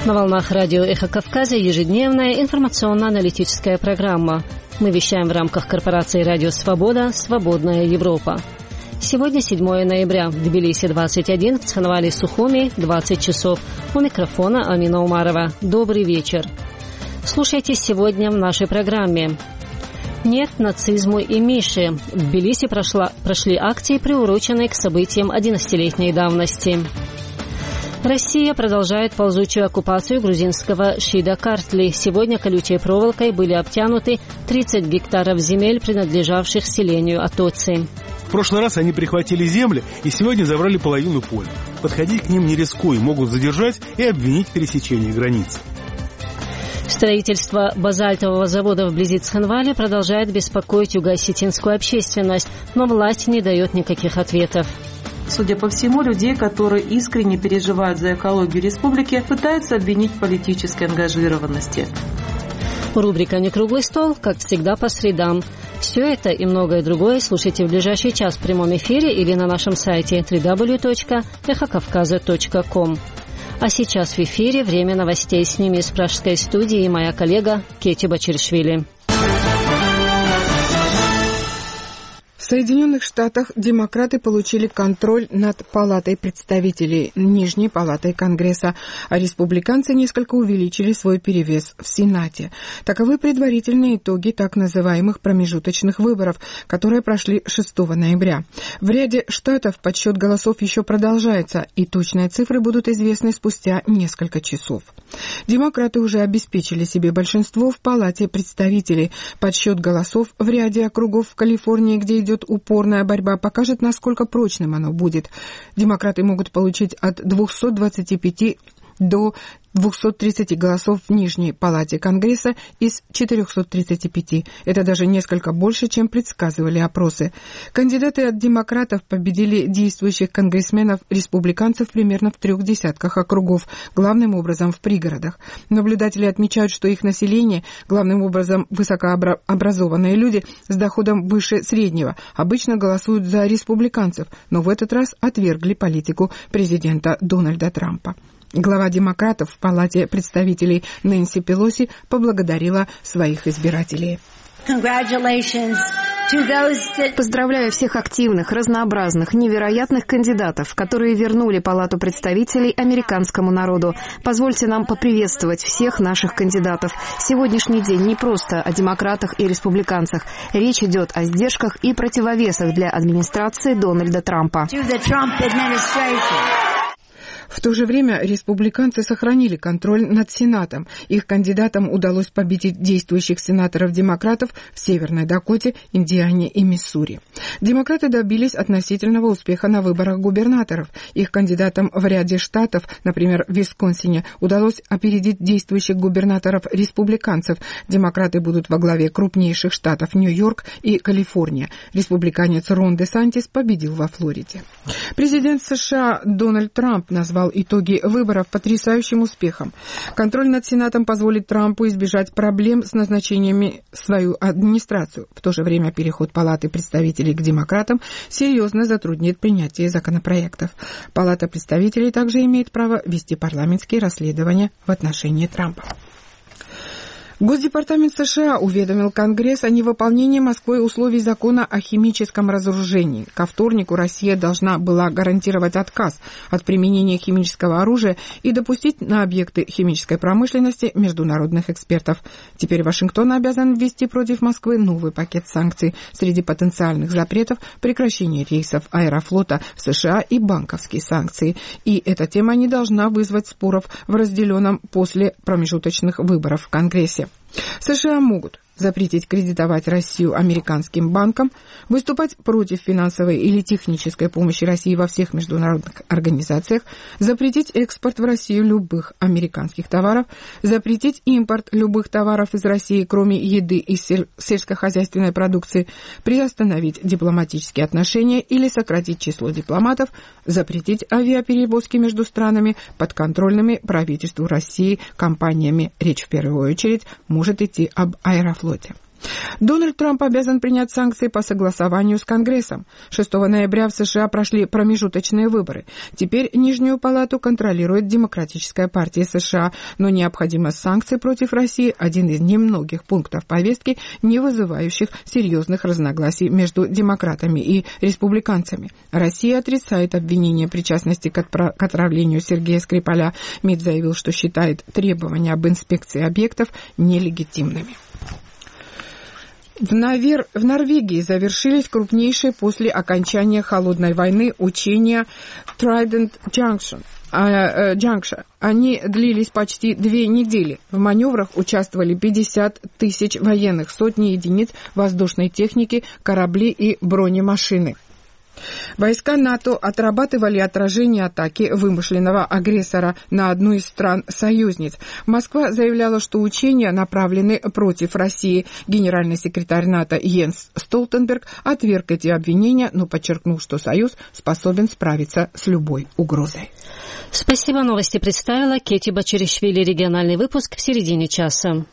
На волнах радио «Эхо Кавказа» ежедневная информационно-аналитическая программа. Мы вещаем в рамках корпорации «Радио Свобода. Свободная Европа». Сегодня 7 ноября. В Тбилиси 21, в Цхинвале Сухуми 20 часов. У микрофона Амина Умарова. Добрый вечер. Слушайте сегодня в нашей программе. Нет нацизму и Мише. В Тбилиси прошли акции, приуроченные к событиям 11-летней давности. Россия продолжает ползучую оккупацию грузинского Шида-Картли. Сегодня колючей проволокой были обтянуты 30 гектаров земель, принадлежавших селению Атоци. В прошлый раз они прихватили земли и сегодня забрали половину поля. Подходить к ним не рискуя, могут задержать и обвинить в пересечении границы. Строительство базальтового завода вблизи Цхинваля продолжает беспокоить юго-осетинскую общественность, но власть не дает никаких ответов. Судя по всему, людей, которые искренне переживают за экологию республики, пытаются обвинить в политической ангажированности. Рубрика «Некруглый стол», как всегда, по средам. Все это и многое другое слушайте в ближайший час в прямом эфире или на нашем сайте www.эхокавказа.ком. А сейчас в эфире время новостей. С ними из пражской студии моя коллега Кети Бачиршвили. В Соединенных Штатах демократы получили контроль над Палатой представителей, Нижней Палатой Конгресса, а республиканцы несколько увеличили свой перевес в Сенате. Таковы предварительные итоги так называемых промежуточных выборов, которые прошли 6 ноября. В ряде штатов подсчет голосов еще продолжается, и точные цифры будут известны спустя несколько часов. Демократы уже обеспечили себе большинство в Палате представителей. Подсчет голосов в ряде округов в Калифорнии, где идет упорная борьба, покажет, насколько прочным оно будет. Демократы могут получить от 225 до 230 голосов в Нижней Палате Конгресса из 435. Это даже несколько больше, чем предсказывали опросы. Кандидаты от демократов победили действующих конгрессменов-республиканцев примерно в 3 десятках округов, главным образом в пригородах. Наблюдатели отмечают, что их население, главным образом высокообразованные люди с доходом выше среднего, обычно голосуют за республиканцев, но в этот раз отвергли политику президента Дональда Трампа. Глава демократов в Палате представителей Нэнси Пелоси поблагодарила своих избирателей. Поздравляю всех активных, разнообразных, невероятных кандидатов, которые вернули Палату представителей американскому народу. Позвольте нам поприветствовать всех наших кандидатов. Сегодняшний день не просто о демократах и республиканцах. Речь идет о сдержках и противовесах для администрации Дональда Трампа. В то же время республиканцы сохранили контроль над Сенатом. Их кандидатам удалось победить действующих сенаторов-демократов в Северной Дакоте, Индиане и Миссури. Демократы добились относительного успеха на выборах губернаторов. Их кандидатам в ряде штатов, например, в Висконсине, удалось опередить действующих губернаторов-республиканцев. Демократы будут во главе крупнейших штатов Нью-Йорк и Калифорния. Республиканец Рон де Сантис победил во Флориде. Президент США Дональд Трамп назвал итоги выборов потрясающим успехом. Контроль над Сенатом позволит Трампу избежать проблем с назначениями в свою администрацию. В то же время переход Палаты представителей к демократам серьезно затруднит принятие законопроектов. Палата представителей также имеет право вести парламентские расследования в отношении Трампа. Госдепартамент США уведомил Конгресс о невыполнении Москвой условий закона о химическом разоружении. Ко вторнику Россия должна была гарантировать отказ от применения химического оружия и допустить на объекты химической промышленности международных экспертов. Теперь Вашингтон обязан ввести против Москвы новый пакет санкций. Среди потенциальных запретов прекращение рейсов Аэрофлота в США и банковские санкции. И эта тема не должна вызвать споров в разделенном после промежуточных выборов в Конгрессе. США могут запретить кредитовать Россию американским банкам, выступать против финансовой или технической помощи России во всех международных организациях, запретить экспорт в Россию любых американских товаров, запретить импорт любых товаров из России, кроме еды и сельскохозяйственной продукции, приостановить дипломатические отношения или сократить число дипломатов, запретить авиаперевозки между странами, подконтрольными правительству России компаниями. Речь в первую очередь может идти об Аэрофлоте. Дональд Трамп обязан принять санкции по согласованию с Конгрессом. 6 ноября в США прошли промежуточные выборы. Теперь Нижнюю палату контролирует Демократическая партия США, но необходимость санкций против России – один из немногих пунктов повестки, не вызывающих серьезных разногласий между демократами и республиканцами. Россия отрицает обвинение причастности к отравлению Сергея Скрипаля. МИД заявил, что считает требования об инспекции объектов нелегитимными. В Норвегии завершились крупнейшие после окончания Холодной войны учения Trident Juncture. Они длились почти 2 недели. В маневрах участвовали 50 тысяч военных, сотни единиц воздушной техники, корабли и бронемашины. Войска НАТО отрабатывали отражение атаки вымышленного агрессора на одну из стран-союзниц. Москва заявляла, что учения направлены против России. Генеральный секретарь НАТО Йенс Столтенберг отверг эти обвинения, но подчеркнул, что Союз способен справиться с любой угрозой. Спасибо. Новости представила Кети Бачеришвили. Региональный выпуск в середине часа.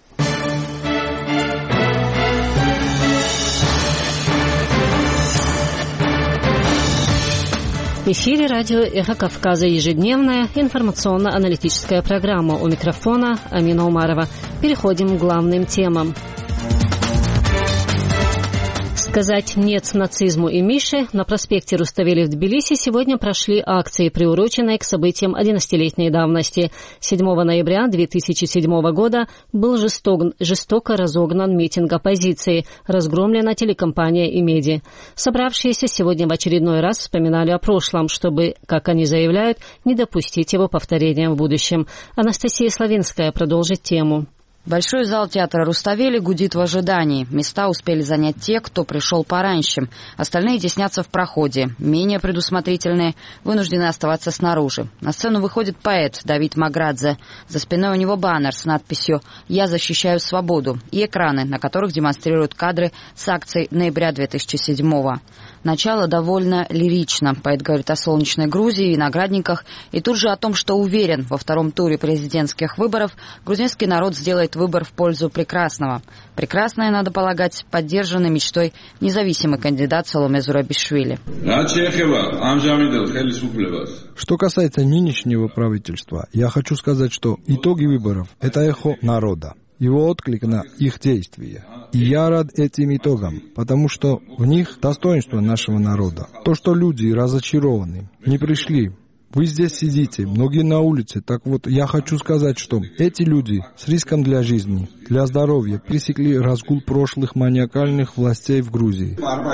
В эфире радио «Эхо Кавказа», ежедневная информационно-аналитическая программа. У микрофона Амина Умарова. Переходим к главным темам. Сказать «нет» нацизму и Мише. На проспекте Руставели в Тбилиси сегодня прошли акции, приуроченные к событиям 11-летней давности. 7 ноября 2007 года был жестоко разогнан митинг оппозиции, разгромлена телекомпания «Имеди». Собравшиеся сегодня в очередной раз вспоминали о прошлом, чтобы, как они заявляют, не допустить его повторения в будущем. Анастасия Славинская продолжит тему. Большой зал театра Руставели гудит в ожидании. Места успели занять те, кто пришел пораньше. Остальные теснятся в проходе. Менее предусмотрительные вынуждены оставаться снаружи. На сцену выходит поэт Давид Маградзе. За спиной у него баннер с надписью «Я защищаю свободу» и экраны, на которых демонстрируют кадры с акций ноября 2007-го. Начало довольно лирично. Поэт говорит о солнечной Грузии, виноградниках и тут же о том, что уверен, во втором туре президентских выборов грузинский народ сделает выбор в пользу прекрасного. Прекрасное, надо полагать, поддержанный мечтой независимый кандидат Саломе Зурабишвили. Что касается нынешнего правительства, я хочу сказать, что итоги выборов – это эхо народа, его отклик на их действия. И я рад этим итогам, потому что в них достоинство нашего народа. То, что люди разочарованы, не пришли. Вы здесь сидите, многие на улице. Так вот, я хочу сказать, что эти люди с риском для жизни, для здоровья пресекли разгул прошлых маниакальных властей в Грузии.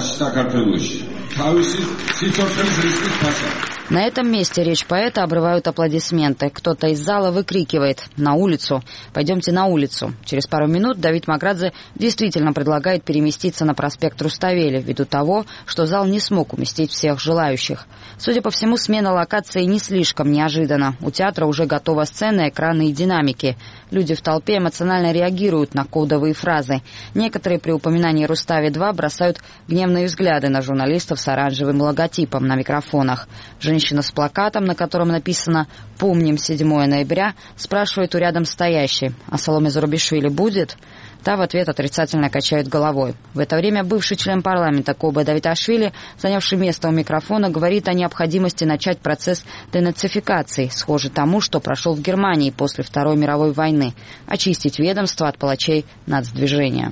На этом месте речь поэта обрывают аплодисменты. Кто-то из зала выкрикивает «На улицу! Пойдемте на улицу!». Через пару минут Давид Маградзе действительно предлагает переместиться на проспект Руставели, ввиду того, что зал не смог уместить всех желающих. Судя по всему, смена локации не слишком неожиданна. У театра уже готова сцена, экраны и динамики. Люди в толпе эмоционально реагируют на кодовые фразы. Некоторые при упоминании Рустави-2 бросают гневные взгляды на журналистов с оранжевым логотипом на микрофонах. Женщина с плакатом, на котором написано «Помним 7 ноября», спрашивает у рядом стоящей: «А Саломе Зурабишвили будет?» Та в ответ отрицательно качает головой. В это время бывший член парламента Кобе Давиташвили, занявший место у микрофона, говорит о необходимости начать процесс денацификации, схожий тому, что прошел в Германии после Второй мировой войны, очистить ведомство от палачей нацдвижения.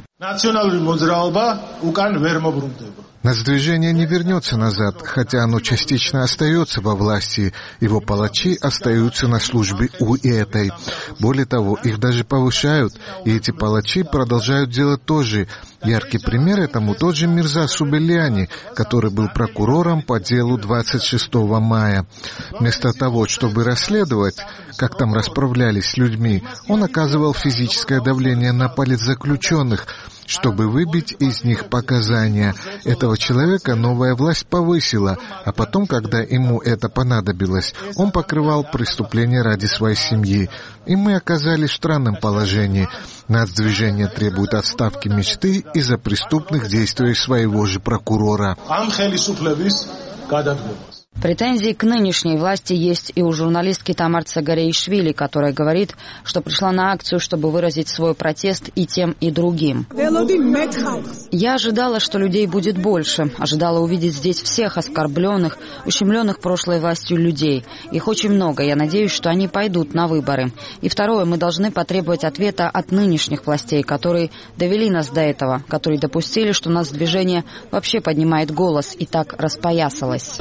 Нацдвижение не вернется назад, хотя оно частично остается во власти. Его палачи остаются на службе у этой. Более того, их даже повышают, и эти палачи продолжают делать то же. Яркий пример этому тот же Мирза Субельяни, который был прокурором по делу 26 мая. Вместо того, чтобы расследовать, как там расправлялись с людьми, он оказывал физическое давление на политзаключенных, чтобы выбить из них показания. Этого человека новая власть повысила, а потом, когда ему это понадобилось, он покрывал преступления ради своей семьи. И мы оказались в странном положении. Нацдвижение требует отставки Мечты из-за преступных действий своего же прокурора. Претензии к нынешней власти есть и у журналистки Тамар Цагареишвили, которая говорит, что пришла на акцию, чтобы выразить свой протест и тем, и другим. Я ожидала, что людей будет больше. Ожидала увидеть здесь всех оскорбленных, ущемленных прошлой властью людей. Их очень много. Я надеюсь, что они пойдут на выборы. И второе, мы должны потребовать ответа от нынешних властей, которые довели нас до этого, которые допустили, что у нас движение вообще поднимает голос и так распоясалось.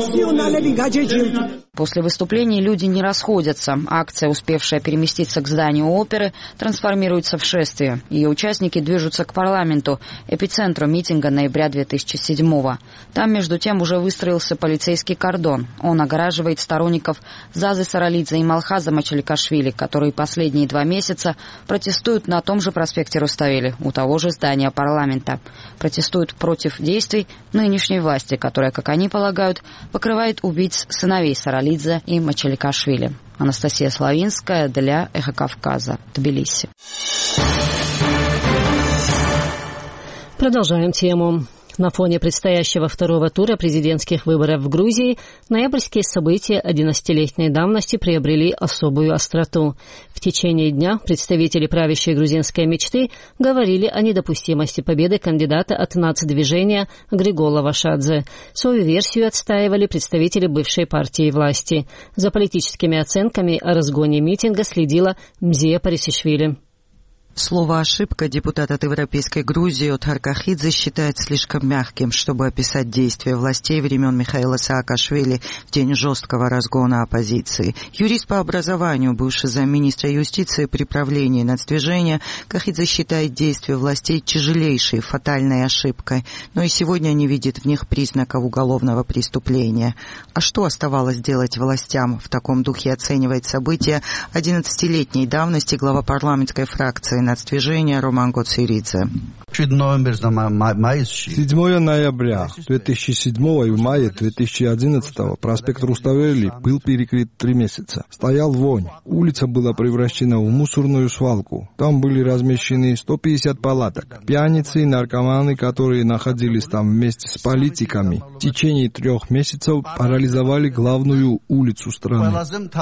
После выступлений люди не расходятся. Акция, успевшая переместиться к зданию оперы, трансформируется в шествие. Ее участники движутся к парламенту, эпицентру митинга ноября 2007-го. Там, между тем, уже выстроился полицейский кордон. Он огораживает сторонников Зазы Саралидзе и Малхаза Мачаликашвили, которые последние 2 месяца протестуют на том же проспекте Руставели, у того же здания парламента. Протестуют против действий нынешней власти, которая, как они полагают, покрывает убийц сыновей Саралидзе и Мачаликашвили. Анастасия Славинская для «Эхо Кавказа», Тбилиси. Продолжаем тему. На фоне предстоящего второго тура президентских выборов в Грузии ноябрьские события 11-летней давности приобрели особую остроту. В течение дня представители правящей грузинской мечты говорили о недопустимости победы кандидата от нацдвижения Григола Вашадзе. Свою версию отстаивали представители бывшей партии власти. За политическими оценками о разгоне митинга следила Мзия Парисишвили. Слово «ошибка» депутат от Европейской Грузии от Харкахидзе считает слишком мягким, чтобы описать действия властей времен Михаила Саакашвили в день жесткого разгона оппозиции. Юрист по образованию, бывший замминистра юстиции при правлении нацдвижения, Кахидзе считает действия властей тяжелейшей, фатальной ошибкой, но и сегодня не видит в них признаков уголовного преступления. А что оставалось делать властям? В таком духе оценивает события 11-летней давности глава парламентской фракции нацдвижения Роман Гоциридзе. 7 ноября 2007 и в мае 2011 проспект Руставели был перекрыт 3 месяца. Стоял вонь. Улица была превращена в мусорную свалку. Там были размещены 150 палаток. Пьяницы и наркоманы, которые находились там вместе с политиками, в течение 3 месяцев парализовали главную улицу страны.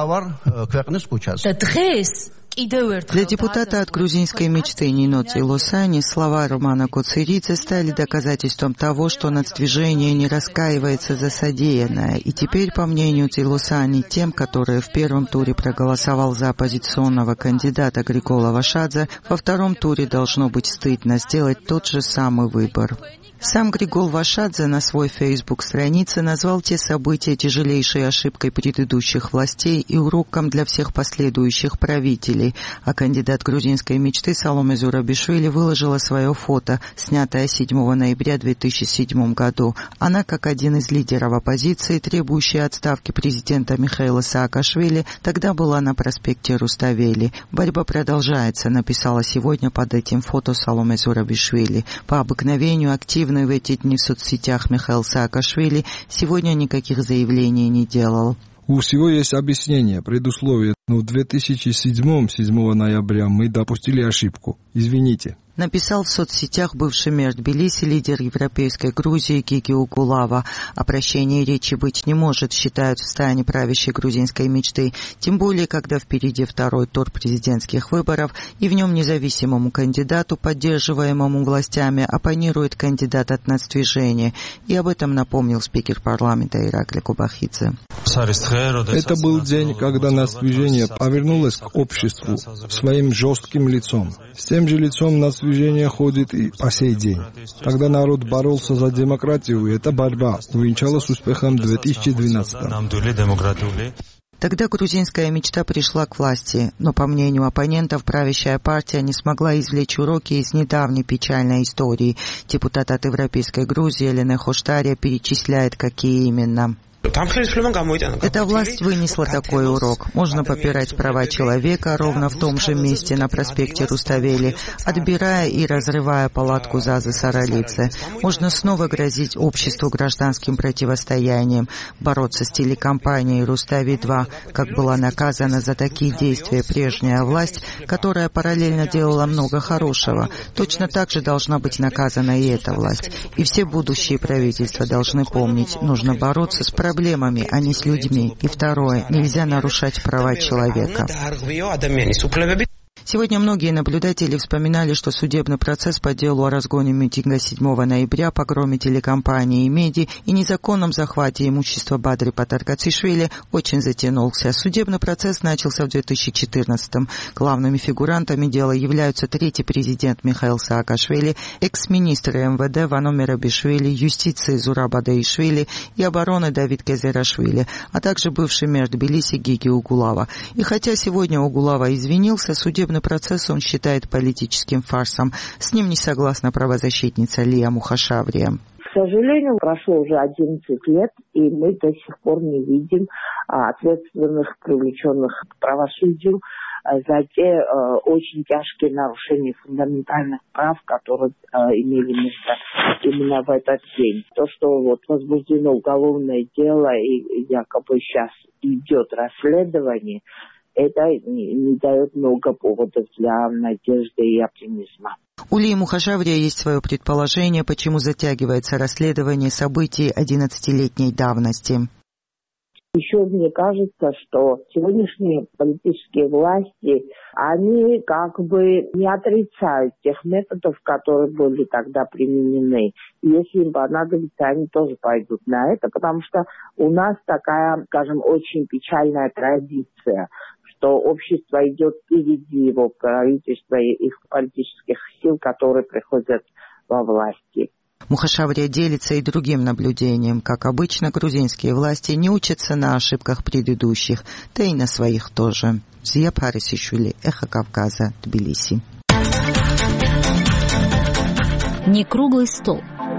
Для депутата от грузинской мечты Нино Цейлосани слова Романа Гоциридзе стали доказательством того, что нацдвижение не раскаивается за содеянное. И теперь, по мнению Цейлосани, тем, которые в первом туре проголосовал за оппозиционного кандидата Григола Вашадзе, во втором туре должно быть стыдно сделать тот же самый выбор. Сам Григол Вашадзе на свой фейсбук-странице назвал те события тяжелейшей ошибкой предыдущих властей и уроком для всех последующих правителей, а кандидат грузинской мечты Саломе Зурабишвили выложила свое фото, снятое 7 ноября 2007 году. Она, как один из лидеров оппозиции, требующий отставки президента Михаила Саакашвили, тогда была на проспекте Руставели. «Борьба продолжается», написала сегодня под этим фото Саломе Зурабишвили. По обыкновению активно в эти дни в соцсетях Михаил Саакашвили сегодня никаких заявлений не делал. У всего есть объяснение, предусловие, но в 2007 7 ноября мы допустили ошибку. Извините. Написал в соцсетях бывший мэр Тбилиси, лидер европейской Грузии Гиги Угулава. О прощении речи быть не может, считают в стане правящей грузинской мечты, тем более, когда впереди второй тур президентских выборов, и в нем независимому кандидату, поддерживаемому властями, оппонирует кандидат от нацдвижения. И об этом напомнил спикер парламента Иракли Кубахидзе. Это был день, когда нацдвижение повернулось к обществу своим жестким лицом. С тем же лицом нацдвижение ходит и по сей день. Тогда народ боролся за демократию, и эта борьба увенчалась успехом в 2012. Тогда грузинская мечта пришла к власти, но, по мнению оппонентов, правящая партия не смогла извлечь уроки из недавней печальной истории. Депутат от Европейской Грузии Элене Хоштария перечисляет, какие именно. Эта власть вынесла такой урок. Можно попирать права человека ровно в том же месте на проспекте Руставели, отбирая и разрывая палатку Зазы Саралидзе. Можно снова грозить обществу гражданским противостоянием, бороться с телекомпанией Рустави-2, как была наказана за такие действия прежняя власть, которая параллельно делала много хорошего. Точно так же должна быть наказана и эта власть. И все будущие правительства должны помнить, нужно бороться с проблемами, а не с людьми. И второе, нельзя нарушать права человека. Сегодня многие наблюдатели вспоминали, что судебный процесс по делу о разгоне митинга 7 ноября, погроме телекомпании «Меди» и незаконном захвате имущества Бадри Патаргацишвили очень затянулся. Судебный процесс начался в 2014-м. Главными фигурантами дела являются третий президент Михаил Саакашвили, экс-министр МВД Вано Мерабишвили, юстиции Зураб Адаишвили и обороны Давид Кезерашвили, а также бывший мэр Тбилиси Гиги Угулава. И хотя сегодня Угулава извинился, судебный процесс он считает политическим фарсом. С ним не согласна правозащитница Лия Мухашаврия. К сожалению, прошло уже 11 лет, и мы до сих пор не видим ответственных, привлеченных к правосудию за те очень тяжкие нарушения фундаментальных прав, которые имели место именно в этот день. То, что вот возбуждено уголовное дело и якобы сейчас идет расследование, это не дает много поводов для надежды и оптимизма. У Лии Мухашаврия есть свое предположение, почему затягивается расследование событий 11-летней давности. Еще мне кажется, что сегодняшние политические власти, они как бы не отрицают тех методов, которые были тогда применены. И если им понадобится, они тоже пойдут на это, потому что у нас такая, скажем, очень печальная традиция, что общество идет впереди его правительства и их политических сил, которые приходят во власти. Мухашаврия делится и другим наблюдением. Как обычно, грузинские власти не учатся на ошибках предыдущих, да и на своих тоже. Зия Парисишвили, Эхо Кавказа, Тбилиси. Не круглый стол.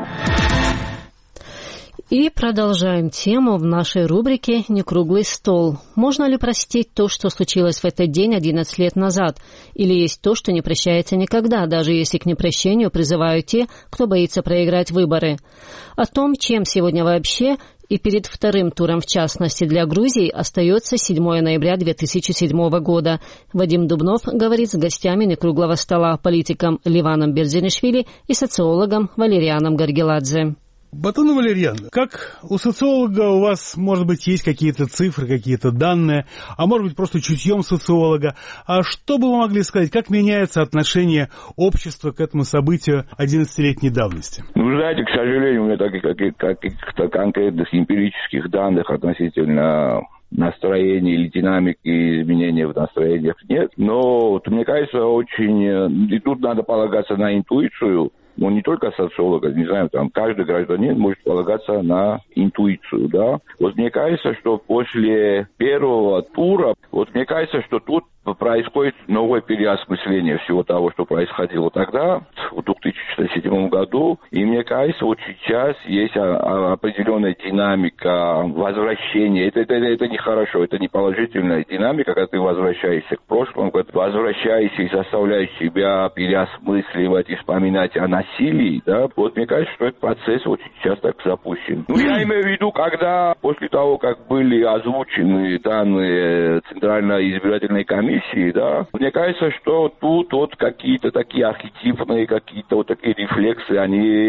И продолжаем тему в нашей рубрике «Не круглый стол». Можно ли простить то, что случилось в этот день 11 лет назад? Или есть то, что не прощается никогда, даже если к непрощению призывают те, кто боится проиграть выборы? О том, чем сегодня вообще и перед вторым туром, в частности, для Грузии, остается 7 ноября 2007 года. Вадим Дубнов говорит с гостями некруглого стола, политиком Ливаном Берзинишвили и социологом Валерианом Гаргеладзе. Батон Валерьян, как у социолога у вас, может быть, есть какие-то цифры, какие-то данные, а может быть, просто чутьем социолога. А что бы вы могли сказать, как меняется отношение общества к этому событию 11-летней давности? Вы знаете, к сожалению, у меня каких-то конкретных эмпирических данных относительно настроения или динамики изменения в настроениях нет. Но мне кажется, очень... И тут надо полагаться на интуицию. Ну, не только социолога, не знаю, там каждый гражданин может полагаться на интуицию, да. Вот мне кажется, что после первого тура, вот мне кажется, что тут происходит новое переосмысление всего того, что происходило тогда, в 2007 году. И мне кажется, вот сейчас есть определенная динамика возвращения. Это нехорошо, это не положительная динамика, когда ты возвращаешься к прошлому, когда ты возвращаешься и заставляешь себя переосмысливать и вспоминать о насилии, да. Вот мне кажется, что этот процесс вот сейчас так запущен. Ну, я имею в виду, когда после того, как были озвучены данные Центральной избирательной комиссии, да, мне кажется, что тут вот какие-то такие архетипные, какие-то вот такие рефлексы, они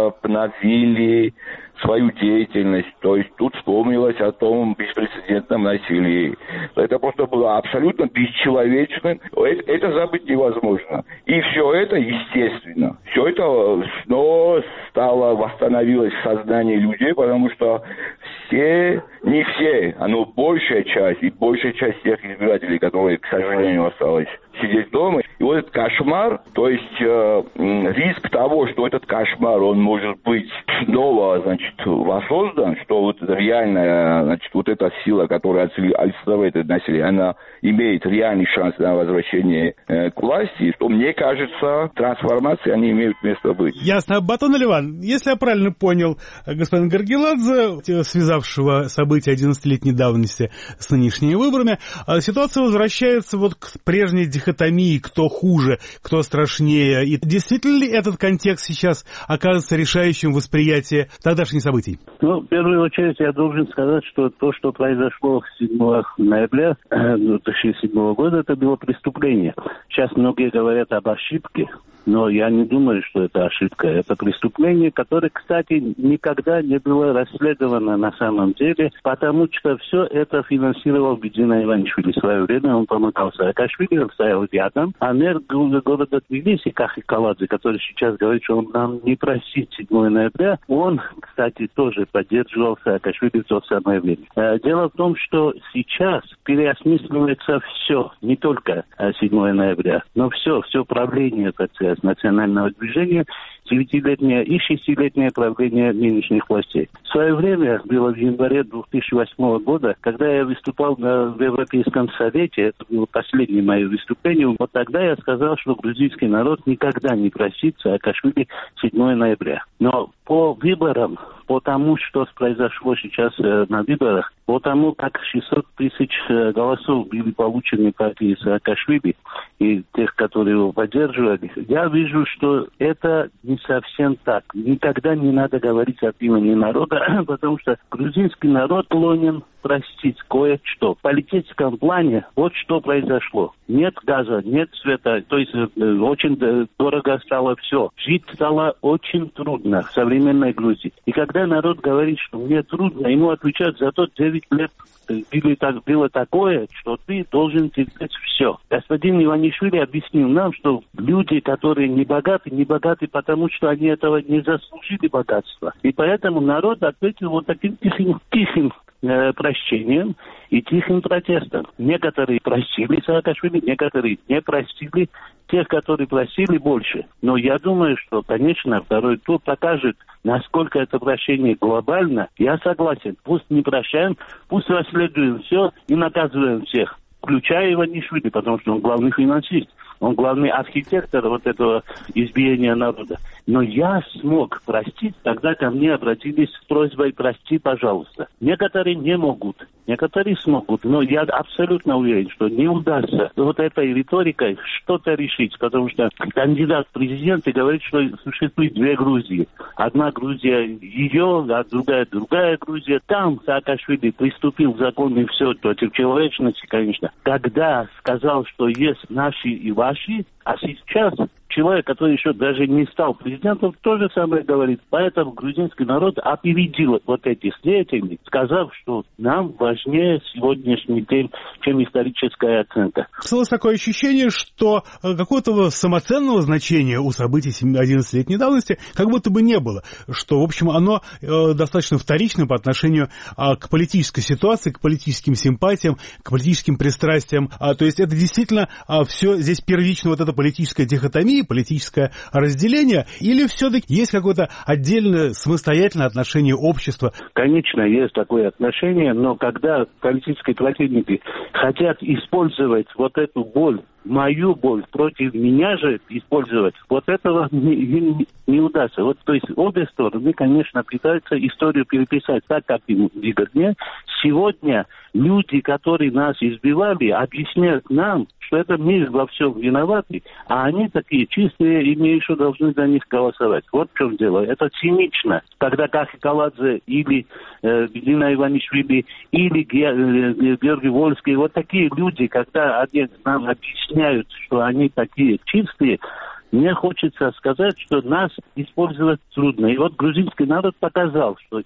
возобновили свою деятельность. То есть тут вспомнилось о том беспрецедентном насилии. Это просто было абсолютно бесчеловечным. Это забыть невозможно. И все это, естественно, все это снова восстановилось в сознании людей, потому что не все, но большая часть тех избирателей, которые, к сожалению, осталось сидеть дома. И вот этот кошмар, то есть риск того, что этот кошмар, он может быть снова, воссоздан, что вот реальная, вот эта сила, которая олицетворяет это насилие, она имеет реальный шанс на возвращение к власти, то, мне кажется, трансформации, они имеют место быть. Ясно. Батон Ливан, если я правильно понял господина Гаргеладзе, связавшего события 11-летней давности с нынешними выборами, ситуация возвращается вот к прежней дихотомии, кто хуже, кто страшнее. И действительно ли этот контекст сейчас оказывается решающим в восприятии тогдашних событий? Ну, в первую очередь я должен сказать, что то, что произошло 7 ноября 2007 года, это было преступление. Сейчас многие говорят об ошибке. Но я не думаю, что это ошибка. Это преступление, которое, кстати, никогда не было расследовано на самом деле, потому что все это финансировал Бедзина Иванишвили. В свое время он помогал Саакашвили, он стоял рядом. А мэр города Тбилиси, Кахи Каладзе, который сейчас говорит, что он нам не простит 7 ноября, он, кстати, тоже поддерживал Саакашвили в то самое время. Дело в том, что сейчас переосмысливается все, не только 7 ноября, но все правление, так сказать, национального движения, 9-летнее и 6-летнее правление нынешних властей. В свое время, было в январе 2008 года, когда я выступал в Европейском совете, это было последнее мое выступление, вот тогда я сказал, что грузинский народ никогда не простит Саакашвили 7 ноября. Но по выборам, по тому, что произошло сейчас на выборах, по тому, как 600 тысяч голосов были получены партией Саакашвили и тех, которые его поддерживали, я вижу, что это не совсем так. Никогда не надо говорить от имени народа, потому что грузинский народ склонен простить кое-что. В политическом плане вот что произошло. Нет газа, нет света, то есть очень дорого стало все. Жить стало очень трудно в современной Грузии. И когда народ говорит, что мне трудно, ему отвечают, зато 9 лет было такое, что ты должен терпеть все. Господин Иванишвили объяснил нам, что люди, которые не богаты, потому что они этого не заслужили богатства. И поэтому народ ответил вот таким тихим прощением и тихим протестом. Некоторые простили Саакашвили, некоторые не простили. Тех, которые просили, больше. Но я думаю, что, конечно, второй тур покажет, насколько это прощение глобально. Я согласен. Пусть не прощаем, пусть расследуем все и наказываем всех, включая Иванишвили, потому что он главный финансист. Он главный архитектор вот этого избиения народа. Но я смог простить, тогда ко мне обратились с просьбой «прости, пожалуйста». Некоторые не могут, некоторые смогут, но я абсолютно уверен, что не удастся вот этой риторикой что-то решить, потому что кандидат в президенты говорит, что существует 2 Грузии. Одна Грузия ее, а другая Грузия. Там Саакашвили приступил к закону и все против человечности, конечно. Когда сказал, что есть наши и ваши, а сейчас человек, который еще даже не стал президентом, то же самое говорит. Поэтому грузинский народ опередил вот этих деятелей, сказав, что нам важнее сегодняшний день, чем историческая оценка. Осталось такое ощущение, что какого-то самоценного значения у событий 11-летней давности как будто бы не было. Что, в общем, оно достаточно вторично по отношению к политической ситуации, к политическим симпатиям, к политическим пристрастиям. То есть это действительно все здесь первично, вот эта политическая дихотомия, политическое разделение, или все-таки есть какое-то отдельное самостоятельное отношение общества? Конечно, есть такое отношение, но когда политические противники хотят использовать вот эту боль, мою боль против меня же использовать, вот этого им не удастся. Вот, то есть обе стороны, конечно, пытаются историю переписать так, как им выгоднее. Сегодня люди, которые нас избивали, объясняют нам, что это мы во всем виноваты, а они такие чистые, и мы еще должны за них голосовать. Вот в чем дело. Это цинично. Когда Кахи Каладзе или Бедзина Иванишвили или Георгий Вольский, вот такие люди, когда они нам объясняют, что они такие чистые, мне хочется сказать, что нас использовать трудно. И вот грузинский народ показал, что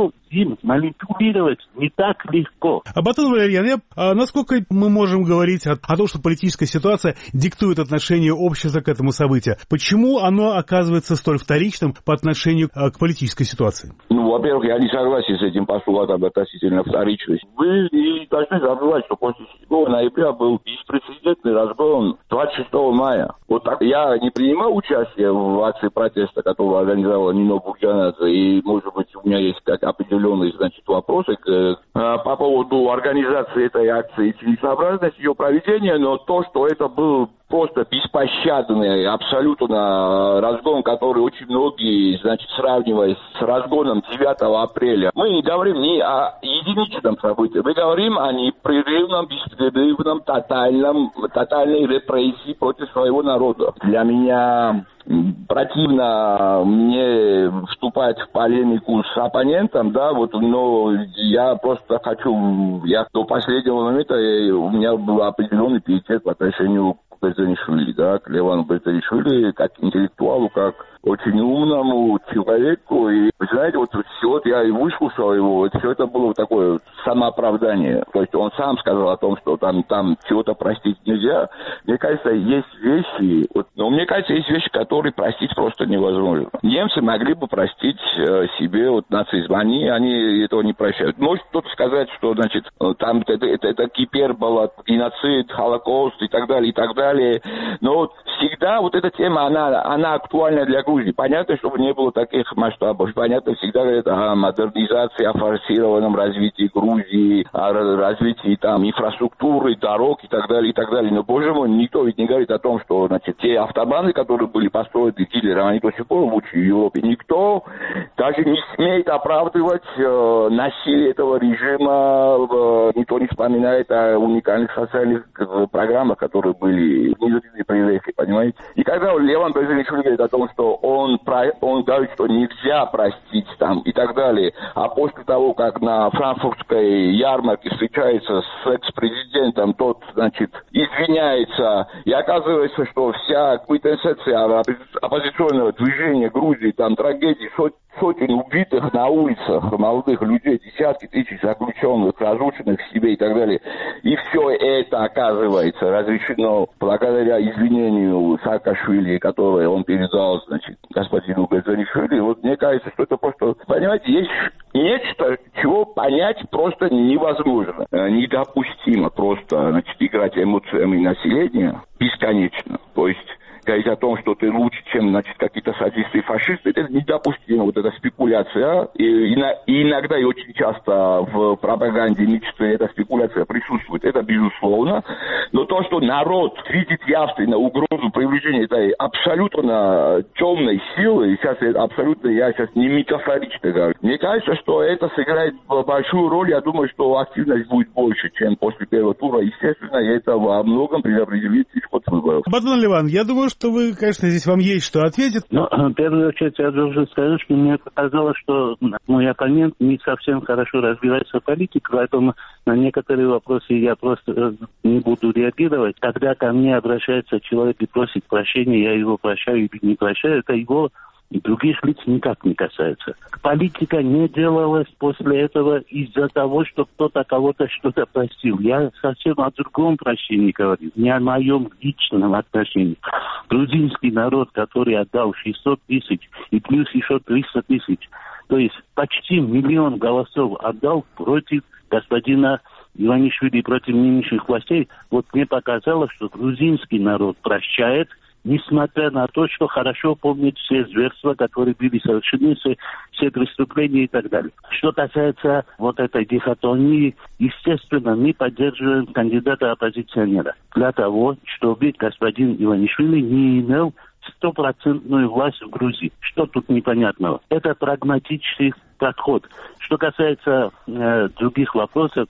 им манипулировать не так легко. Батон Валерьян, насколько мы можем говорить о том, что политическая ситуация диктует отношение общества к этому событию? Почему оно оказывается столь вторичным по отношению к политической ситуации? Во-первых, я не согласен с этим постулатом относительно вторичности. Вы не должны забывать, что после 7 ноября был беспрецедентный разгон 26 мая. Вот так я не принимал участие в акции протеста, которую организовала Нино Бурганадзе, и, может быть, у меня есть определенные, вопросы по поводу организации этой акции и целесообразность ее проведения, но то, что это был просто беспощадный, абсолютно разгон, который очень многие, сравнивая с разгоном 9 апреля. Мы не говорим не о единичном событии, мы говорим о непрерывном, беспрерывном, тотальной репрессии против своего народа. Для меня противно мне вступать в полемику с оппонентом, но я просто хочу, до последнего момента у меня был определенный пиетет по отношению Безанишвили, да, к Левану Безанишвили, как интеллектуалу, как очень умному человеку. И, вы знаете, вот я и выслушал его, все это было такое самооправдание. То есть он сам сказал о том, что там чего-то простить нельзя. Мне кажется, есть вещи, есть вещи, которые простить просто невозможно. Немцы могли бы простить себе нацизм. Они этого не прощают. Может кто-то сказать, что, значит, там это гипербола, геноцид, Холокост и так далее. Но всегда эта тема, она актуальна для Грузии. Понятно, чтобы не было таких масштабов. Понятно, всегда говорят о модернизации, о форсированном развитии Грузии, о развитии инфраструктуры, дорог и так далее. Но, боже мой, никто ведь не говорит о том, что, значит, те автобаны, которые были построены Гитлером, они до сих пор лучшие в Европе. Никто даже не смеет оправдывать насилие этого режима. Никто не вспоминает о уникальных социальных программах, которые были внедрены при Рейхе, понимаете? И когда Леван Безанишвили говорит о том, что он говорит, что нельзя простить и так далее, а после того, как на франкфуртской ярмарке встречается с экс-президентом, тот, значит, извиняется, и оказывается, что вся квинтэссенция оппозиционного движения Грузии, трагедии, сотен убитых на улицах молодых людей, десятки тысяч заключенных, разрушенных в себе и так далее. И все это, оказывается, разрешено благодаря извинению Саакашвили, которое он передал, значит, господину Безанишвили. Мне кажется, что это просто, понимаете, есть нечто, чего понять просто невозможно. Недопустимо просто, значит, играть эмоциями населения бесконечно. То есть говорить о том, что ты лучше, чем, значит, какие-то садисты и фашисты, это недопустимо, эта спекуляция. И иногда и очень часто в пропаганде нечто эта спекуляция присутствует, это безусловно. Но то, что народ видит явственно угрозу привлечения этой абсолютно темной силы, я сейчас не метафорично говорю, мне кажется, что это сыграет большую роль. Я думаю, что активность будет больше, чем после первого тура. Естественно, это во многом предопределит исход выборов. Богдан Ливан, я думаю, что вы, конечно, здесь вам есть что ответить. В первую очередь я должен сказать, что мне показалось, что мой оппонент не совсем хорошо разбирается в политике, поэтому на некоторые вопросы я просто не буду реагировать. Когда ко мне обращается человек и просит прощения, я его прощаю или не прощаю, это его и других лиц никак не касается. Политика не делалась после этого из-за того, что кто-то кого-то что-то простил. Я совсем о другом прощении говорю, не о моем личном отношении. Грузинский народ, который отдал 600 тысяч и плюс еще 300 тысяч, то есть почти 1 миллион голосов отдал против господина Иванишвили, против нынешних властей. Мне показалось, что грузинский народ прощает, несмотря на то, что хорошо помнит все зверства, которые были совершены, все преступления и так далее. Что касается этой дихотомии, естественно, мы поддерживаем кандидата-оппозиционера для того, чтобы господин Иванишвили не имел 100% власть в Грузии. Что тут непонятного? Это прагматичный подход. Что касается других вопросов,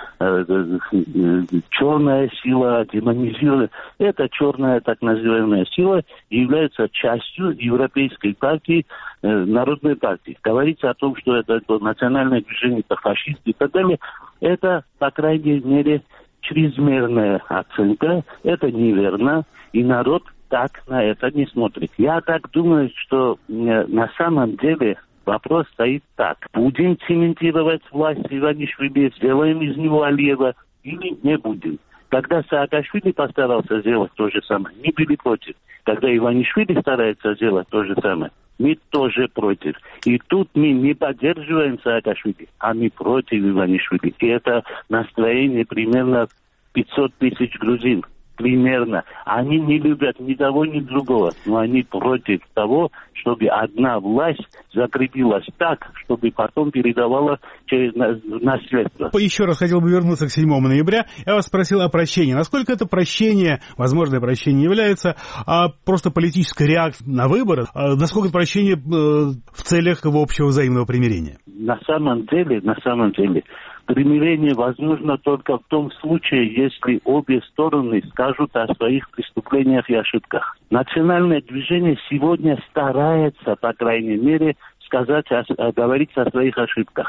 черная сила, демонизированная, эта черная так называемая сила является частью Европейской партии, Народной партии. Говорится о том, что это национальное движение, это фашисты и так далее, это, по крайней мере, чрезмерная оценка, это неверно, и народ так на это не смотрит. Я так думаю, что на самом деле вопрос стоит так. Будем цементировать власть Иванишвили, сделаем из него Алиева или не будем? Когда Саакашвили постарался сделать то же самое, мы были против. Когда Иванишвили старается сделать то же самое, мы тоже против. И тут мы не поддерживаем Саакашвили, а мы против Иванишвили. И это настроение примерно 500 тысяч грузин. Примерно. Они не любят ни того, ни другого, но они против того, чтобы одна власть закрепилась так, чтобы потом передавала через наследство. Еще раз хотел бы вернуться к 7 ноября. Я вас спросил о прощении. Насколько это прощение, возможное прощение, является просто политической реакцией на выборы? Насколько это прощение в целях его общего взаимного примирения? На самом деле, примирение возможно только в том случае, если обе стороны скажут о своих преступлениях и ошибках. Национальное движение сегодня старается, по крайней мере, говорить о своих ошибках.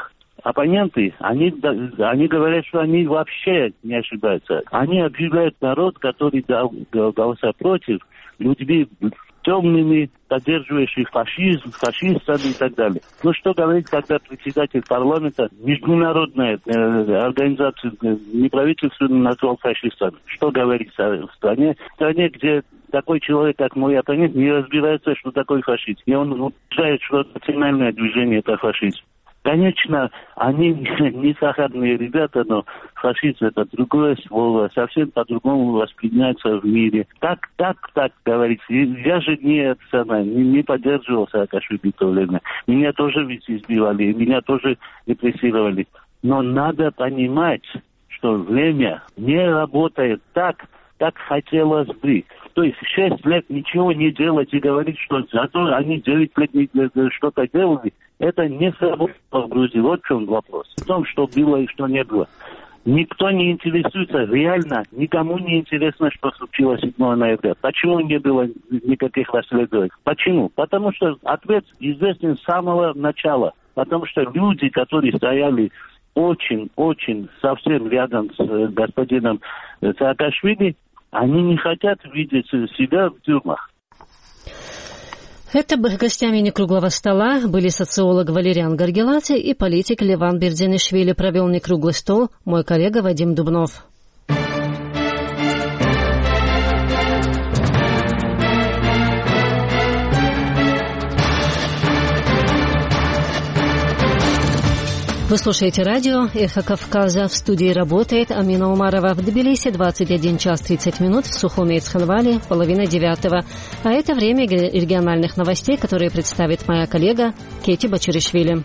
оппоненты, они говорят, что они вообще не ошибаются. Они объявляют народ, который дал голоса против, людьми темными, поддерживающих фашизм, фашистами и так далее. Ну, что говорить, когда председатель парламента международная организация неправительственную назвал фашистами? Что говорить в стране, где такой человек, как мой оппонент, не разбирается, что такое фашизм. И он утверждает, что национальное движение – это фашизм. Конечно, они не сахарные ребята, но фашизм – это другое слово, совсем по-другому воспринимается в мире. Так говорится. Я же не поддерживал Саакашвили в то время. Меня тоже ведь избивали, меня тоже репрессировали. Но надо понимать, что время не работает так, как хотелось бы. То есть 6 лет ничего не делать и говорить, что зато они 9 лет что-то делали, это не сработало в Грузии. Вот в чем вопрос. В том, что было и что не было. Никто не интересуется, реально, никому не интересно, что случилось 7 ноября. Почему не было никаких расследований? Почему? Потому что ответ известен с самого начала. Потому что люди, которые стояли очень совсем рядом с господином Саакашвили, они не хотят видеть себя в тюрьмах. Это гостями некруглого стола были социолог Валериан Гаргеладзе и политик Леван Бердзинишвили. Провел некруглый стол мой коллега Вадим Дубнов. Вы слушаете радио «Эхо Кавказа». В студии работает Амина Умарова. В Тбилиси 21 час 30 минут, в Сухуме и Цхинвале 8:30. А это время региональных новостей, которые представит моя коллега Кети Бачиришвили.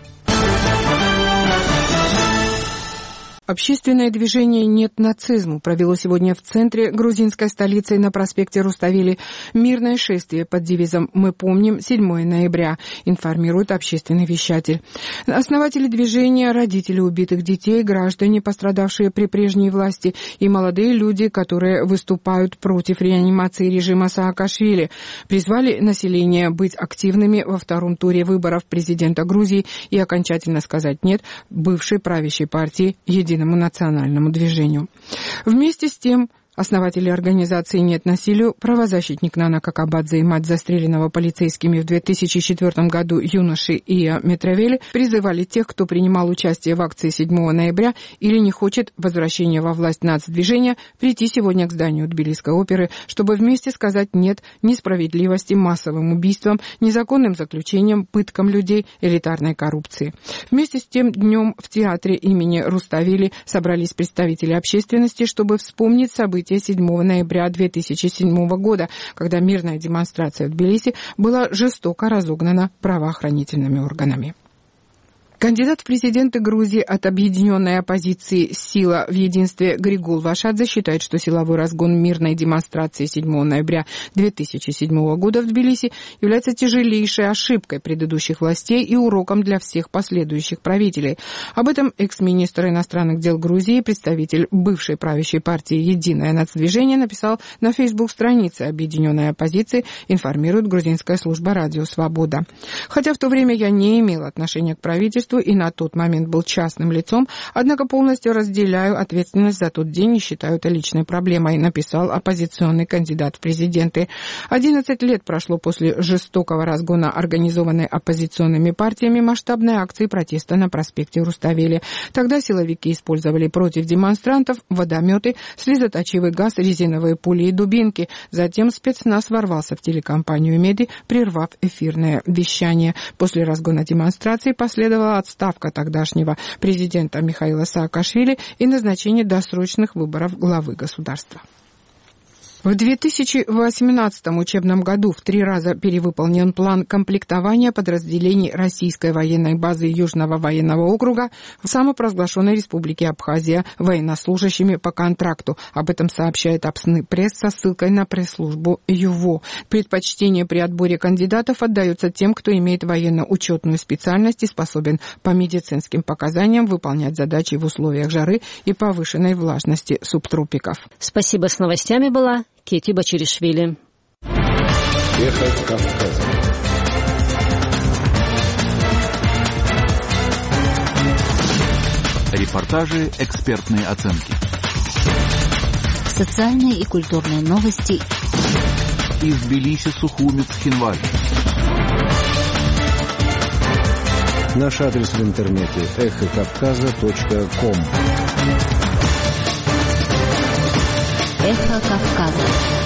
Общественное движение «Нет нацизму» провело сегодня в центре грузинской столицы на проспекте Руставели мирное шествие под девизом «Мы помним 7 ноября», информирует общественный вещатель. Основатели движения, родители убитых детей, граждане, пострадавшие при прежней власти, и молодые люди, которые выступают против реанимации режима Саакашвили, призвали население быть активными во втором туре выборов президента Грузии и окончательно сказать «нет» бывшей правящей партии «Единого национальному движению». Вместе с тем, основатели организации «Нет насилию», правозащитник Нана Какабадзе и мать застреленного полицейскими в 2004 году юноши Ия Метравели призывали тех, кто принимал участие в акции 7 ноября или не хочет возвращения во власть нацдвижения, прийти сегодня к зданию Тбилисской оперы, чтобы вместе сказать «нет» несправедливости, массовым убийствам, незаконным заключениям, пыткам людей, элитарной коррупции. Вместе с тем днем в театре имени Руставели собрались представители общественности, чтобы вспомнить события 7 ноября 2007 года, когда мирная демонстрация в Тбилиси была жестоко разогнана правоохранительными органами. Кандидат в президенты Грузии от объединенной оппозиции «Сила в единстве» Григул Вашадзе считает, что силовой разгон мирной демонстрации 7 ноября 2007 года в Тбилиси является тяжелейшей ошибкой предыдущих властей и уроком для всех последующих правителей. Об этом экс-министр иностранных дел Грузии, представитель бывшей правящей партии «Единое нацдвижение», написал на фейсбук-странице объединенной оппозиции, информирует грузинская служба «Радио Свобода». Хотя в то время я не имел отношения к правительству и на тот момент был частным лицом, однако полностью разделяю ответственность за тот день и считаю это личной проблемой, написал оппозиционный кандидат в президенты. 11 лет прошло после жестокого разгона организованной оппозиционными партиями масштабной акции протеста на проспекте Руставели. Тогда силовики использовали против демонстрантов водометы, слезоточивый газ, резиновые пули и дубинки. Затем спецназ ворвался в телекомпанию «Меди», прервав эфирное вещание. После разгона демонстрации последовала отставка тогдашнего президента Михаила Саакашвили и назначение досрочных выборов главы государства. В 2018 учебном году в 3 раза перевыполнен план комплектования подразделений российской военной базы Южного военного округа в самопровозглашенной республике Абхазия военнослужащими по контракту. Об этом сообщает Апсны пресс со ссылкой на пресс-службу ЮВО. Предпочтение при отборе кандидатов отдается тем, кто имеет военно-учетную специальность и способен по медицинским показаниям выполнять задачи в условиях жары и повышенной влажности субтропиков. Спасибо, с новостями была Кети Бачиришвили. Эхо Кавказа. Репортажи, экспертные оценки. Социальные и культурные новости. Из Тбилиси, Сухуми, Цхинвали. Наш адрес в интернете эхокавказа.ком. Эхо Кавказа.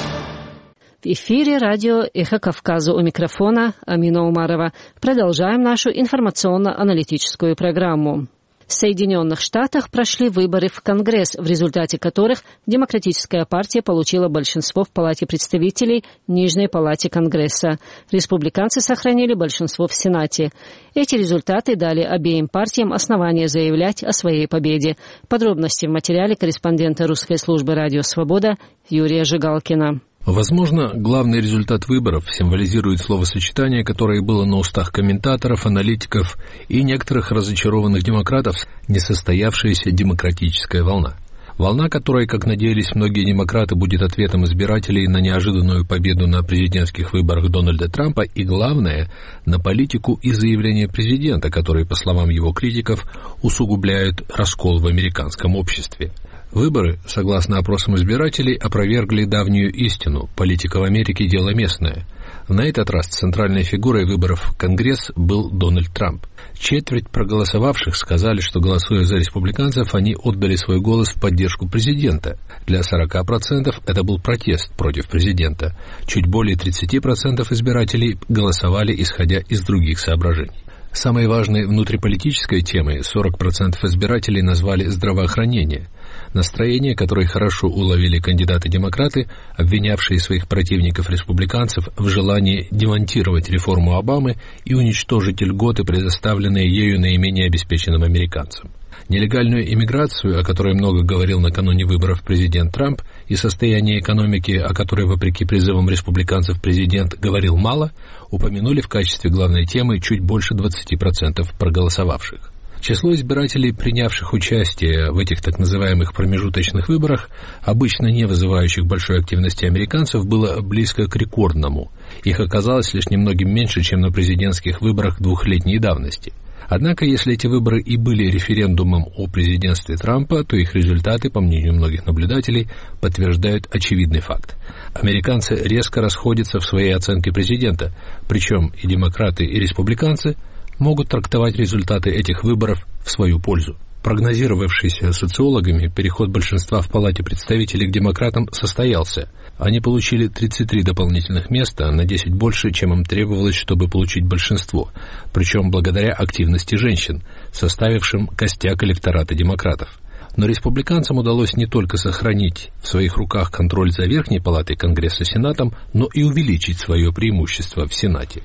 В эфире радио «Эхо Кавказа», у микрофона Амина Умарова. Продолжаем нашу информационно-аналитическую программу. В Соединенных Штатах прошли выборы в Конгресс, в результате которых Демократическая партия получила большинство в Палате представителей Нижней палате Конгресса. Республиканцы сохранили большинство в Сенате. Эти результаты дали обеим партиям основание заявлять о своей победе. Подробности в материале корреспондента русской службы «Радио Свобода» Юрия Жигалкина. Возможно, главный результат выборов символизирует словосочетание, которое было на устах комментаторов, аналитиков и некоторых разочарованных демократов – несостоявшаяся демократическая волна. Волна, которая, как надеялись многие демократы, будет ответом избирателей на неожиданную победу на президентских выборах Дональда Трампа и, главное, на политику и заявления президента, которые, по словам его критиков, усугубляют раскол в американском обществе. Выборы, согласно опросам избирателей, опровергли давнюю истину – политика в Америке – дело местное. На этот раз центральной фигурой выборов в Конгресс был Дональд Трамп. Четверть проголосовавших сказали, что, голосуя за республиканцев, они отдали свой голос в поддержку президента. Для 40% это был протест против президента. Чуть более 30% избирателей голосовали, исходя из других соображений. Самой важной внутриполитической темой 40% избирателей назвали здравоохранение. Настроение, которое хорошо уловили кандидаты-демократы, обвинявшие своих противников-республиканцев в желании демонтировать реформу Обамы и уничтожить льготы, предоставленные ею наименее обеспеченным американцам. Нелегальную иммиграцию, о которой много говорил накануне выборов президент Трамп, и состояние экономики, о которой, вопреки призывам республиканцев, президент говорил мало, упомянули в качестве главной темы чуть больше 20% проголосовавших. Число избирателей, принявших участие в этих так называемых промежуточных выборах, обычно не вызывающих большой активности американцев, было близко к рекордному. Их оказалось лишь немногим меньше, чем на президентских выборах двухлетней давности. Однако, если эти выборы и были референдумом о президентстве Трампа, то их результаты, по мнению многих наблюдателей, подтверждают очевидный факт. Американцы резко расходятся в своей оценке президента, причем и демократы, и республиканцы могут трактовать результаты этих выборов в свою пользу. Прогнозировавшийся социологами переход большинства в Палате представителей к демократам состоялся. Они получили 33 дополнительных места, на 10 больше, чем им требовалось, чтобы получить большинство, причем благодаря активности женщин, составившим костяк электората демократов. Но республиканцам удалось не только сохранить в своих руках контроль за Верхней палатой Конгресса Сенатом, но и увеличить свое преимущество в Сенате.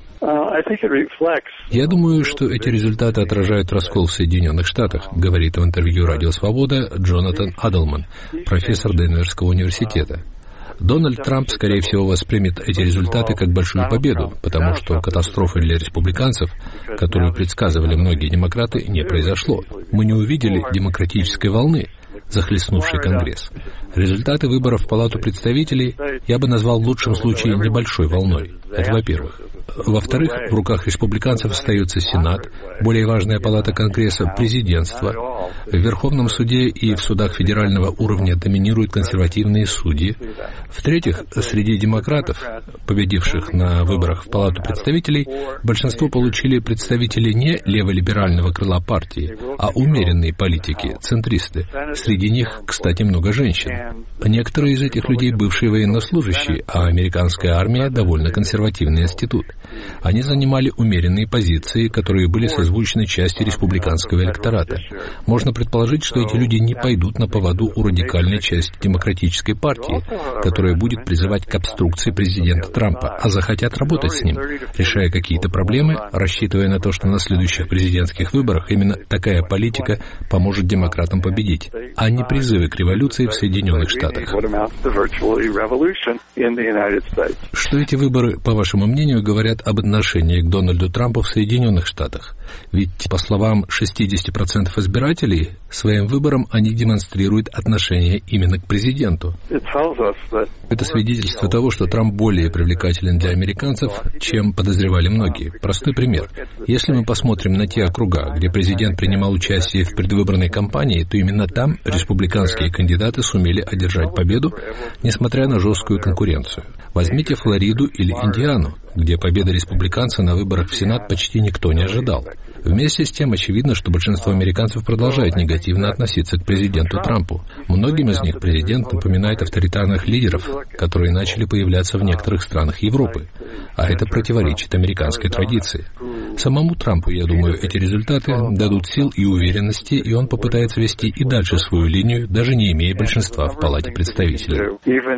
Я думаю, что эти результаты отражают раскол в Соединенных Штатах, говорит в интервью «Радио Свобода» Джонатан Адлман, профессор Денверского университета. Дональд Трамп, скорее всего, воспримет эти результаты как большую победу, потому что катастрофы для республиканцев, которую предсказывали многие демократы, не произошло. Мы не увидели демократической волны, захлестнувшей Конгресс. Результаты выборов в Палату представителей я бы назвал в лучшем случае небольшой волной. Это во-первых. Во-вторых, в руках республиканцев остается Сенат, более важная палата Конгресса – президентство. В Верховном суде и в судах федерального уровня доминируют консервативные судьи. В-третьих, среди демократов, победивших на выборах в Палату представителей, большинство получили представители не леволиберального крыла партии, а умеренные политики, центристы. Среди них, кстати, много женщин. Некоторые из этих людей – бывшие военнослужащие, а американская армия – довольно консервативный институт. Они занимали умеренные позиции, которые были созвучны части республиканского электората. Можно предположить, что эти люди не пойдут на поводу у радикальной части демократической партии, которая будет призывать к обструкции президента Трампа, а захотят работать с ним, решая какие-то проблемы, рассчитывая на то, что на следующих президентских выборах именно такая политика поможет демократам победить, а не призывы к революции в Соединенных Штатах. Что эти выборы, по вашему мнению, говорят об отношении к Дональду Трампу в Соединенных Штатах? Ведь, по словам 60% избирателей, своим выбором они демонстрируют отношение именно к президенту. Это свидетельство того, что Трамп более привлекателен для американцев, чем подозревали многие. Простой пример. Если мы посмотрим на те округа, где президент принимал участие в предвыборной кампании, то именно там республиканские кандидаты сумели одержать победу, несмотря на жесткую конкуренцию. Возьмите Флориду или Индиану, где победа республиканца на выборах в Сенат почти никто не ожидал. Вместе с тем, очевидно, что большинство американцев продолжает негативно относиться к президенту Трампу. Многим из них президент напоминает авторитарных лидеров, которые начали появляться в некоторых странах Европы. А это противоречит американской традиции. Самому Трампу, я думаю, эти результаты дадут сил и уверенности, и он попытается вести и дальше свою линию, даже не имея большинства в Палате представителей.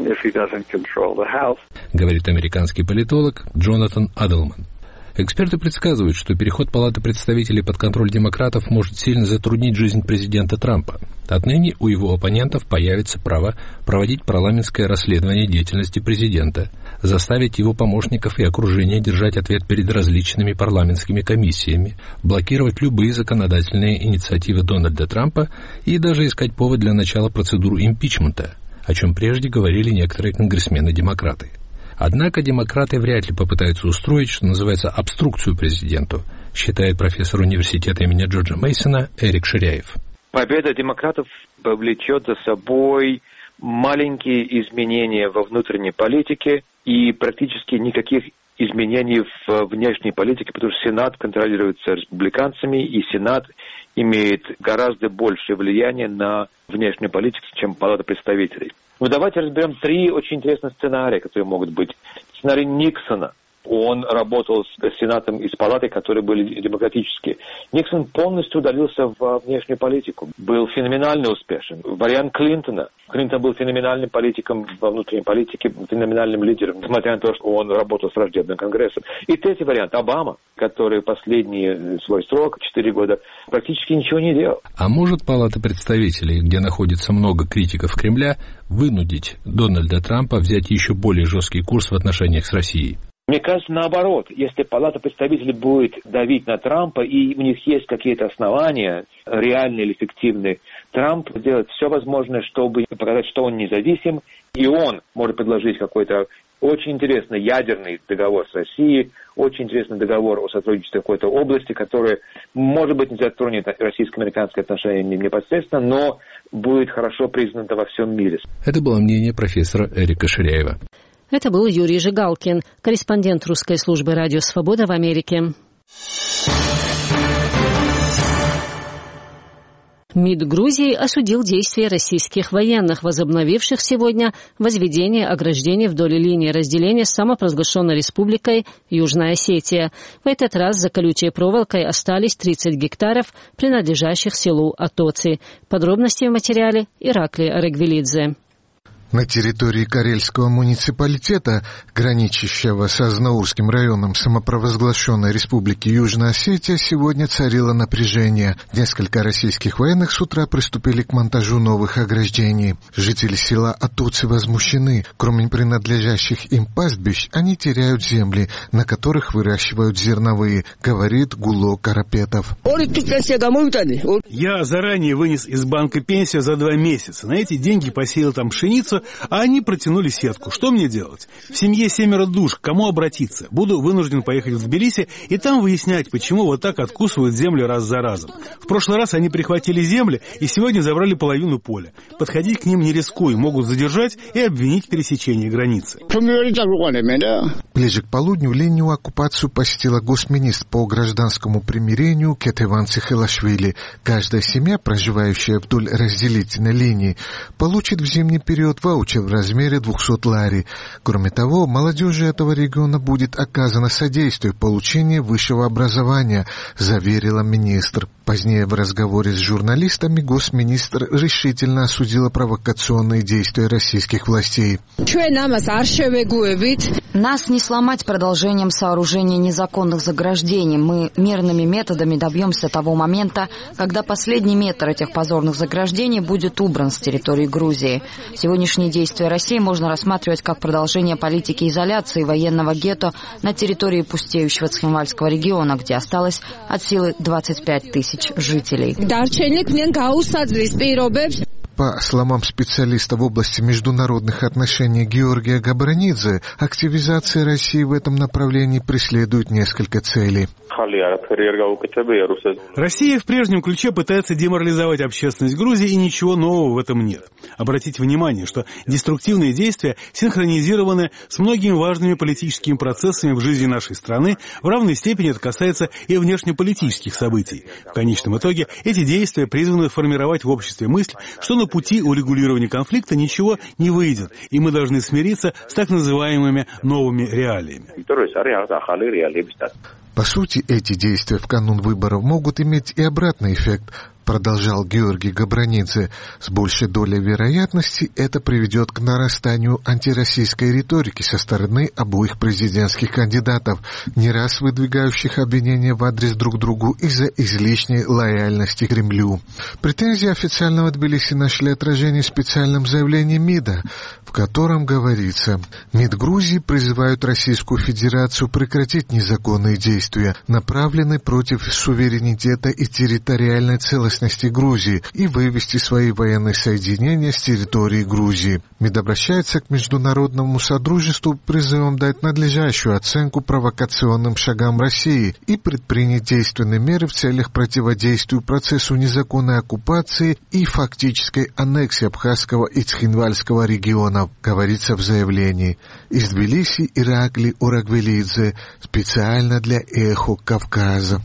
Говорит американский политолог Джонатан Адлман. Эксперты предсказывают, что переход Палаты представителей под контроль демократов может сильно затруднить жизнь президента Трампа. Отныне у его оппонентов появится право проводить парламентское расследование деятельности президента, заставить его помощников и окружение держать ответ перед различными парламентскими комиссиями, блокировать любые законодательные инициативы Дональда Трампа и даже искать повод для начала процедуры импичмента, о чем прежде говорили некоторые конгрессмены-демократы. Однако демократы вряд ли попытаются устроить, что называется, обструкцию президенту, считает профессор университета имени Джорджа Мейсона Эрик Ширяев. Победа демократов повлечет за собой маленькие изменения во внутренней политике и практически никаких изменений в внешней политике, потому что Сенат контролируется республиканцами, и Сенат имеет гораздо большее влияние на внешнюю политику, чем Палата представителей. Ну, давайте разберем 3 очень интересных сценария, которые могут быть. Сценарий Никсона. Он работал с Сенатом и с Палатой, которые были демократические. Никсон полностью удалился во внешнюю политику. Был феноменально успешен. Вариант Клинтона. Клинтон был феноменальным политиком во внутренней политике, феноменальным лидером, несмотря на то, что он работал с враждебным Конгрессом. И третий вариант. Обама, который последний свой срок, 4 года, практически ничего не делал. А может Палата представителей, где находится много критиков Кремля, вынудить Дональда Трампа взять еще более жесткий курс в отношениях с Россией? Мне кажется, наоборот, если Палата представителей будет давить на Трампа, и у них есть какие-то основания, реальные или фиктивные, Трамп делает все возможное, чтобы показать, что он независим, и он может предложить какой-то очень интересный ядерный договор с Россией, очень интересный договор о сотрудничестве в какой-то области, который, может быть, не затронет российско-американские отношения непосредственно, но будет хорошо признано во всем мире. Это было мнение профессора Эрика Ширяева. Это был Юрий Жигалкин, корреспондент русской службы «Радио Свобода» в Америке. МИД Грузии осудил действия российских военных, возобновивших сегодня возведение ограждений вдоль линии разделения с самопровозглашенной республикой Южная Осетия. В этот раз за колючей проволокой остались 30 гектаров, принадлежащих селу Атоци. Подробности в материале Ираклий Арегвелидзе. На территории Карельского муниципалитета, граничащего с Азнаурским районом самопровозглашенной республики Южная Осетия, сегодня царило напряжение. Несколько российских военных с утра приступили к монтажу новых ограждений. Жители села Атуци возмущены. Кроме принадлежащих им пастбищ, они теряют земли, на которых выращивают зерновые, говорит Гуло Карапетов. Я заранее вынес из банка пенсию за 2 месяца. На эти деньги посеял там пшеницу, а они протянули сетку. Что мне делать? В семье 7 душ, к кому обратиться? Буду вынужден поехать в Тбилиси и там выяснять, почему вот так откусывают землю раз за разом. В прошлый раз они прихватили земли и сегодня забрали половину поля. Подходить к ним не рискуй, могут задержать и обвинить в пересечении границы. Ближе к полудню линию оккупацию посетила госминистр по гражданскому примирению Кетеван Цихелашвили. Каждая семья, проживающая вдоль разделительной линии, получит в зимний период ваучер в размере 200 лари. Кроме того, молодежи этого региона будет оказано содействие в получении высшего образования, заверила министр. Позднее в разговоре с журналистами госминистр решительно осудила провокационные действия российских властей. Нас не сломать продолжением сооружения незаконных заграждений. Мы мирными методами добьемся того момента, когда последний метр этих позорных заграждений будет убран с территории Грузии. Сегодняшний Нынешние действия России можно рассматривать как продолжение политики изоляции военного гетто на территории пустеющего Цхинвальского региона, где осталось от силы 25 тысяч жителей. По словам специалиста в области международных отношений Георгия Габранидзе, активизация России в этом направлении преследует несколько целей. Россия в прежнем ключе пытается деморализовать общественность Грузии, и ничего нового в этом нет. Обратите внимание, что деструктивные действия синхронизированы с многими важными политическими процессами в жизни нашей страны. В равной степени это касается и внешнеполитических событий. В конечном итоге эти действия призваны формировать в обществе мысль, что на пути урегулирования конфликта ничего не выйдет, и мы должны смириться с так называемыми новыми реалиями. По сути, эти действия в канун выборов могут иметь и обратный эффект, продолжал Георгий Габранидзе. С большей долей вероятности это приведет к нарастанию антироссийской риторики со стороны обоих президентских кандидатов, не раз выдвигающих обвинения в адрес друг другу из-за излишней лояльности Кремлю. Претензии официального Тбилиси нашли отражение в специальном заявлении МИДа, в котором говорится: МИД Грузии призывают Российскую Федерацию прекратить незаконные действия, направленные против суверенитета и территориальной целостности Грузии, и вывести свои военные соединения с территории Грузии. МИД обращается к международному содружеству призывом дать надлежащую оценку провокационным шагам России и предпринять действенные меры в целях противодействия процессу незаконной оккупации и фактической аннексии Абхазского и Цхинвальского регионов, говорится в заявлении. Из Тбилиси Иракли Урагвелидзе, специально для «Эхо Кавказа».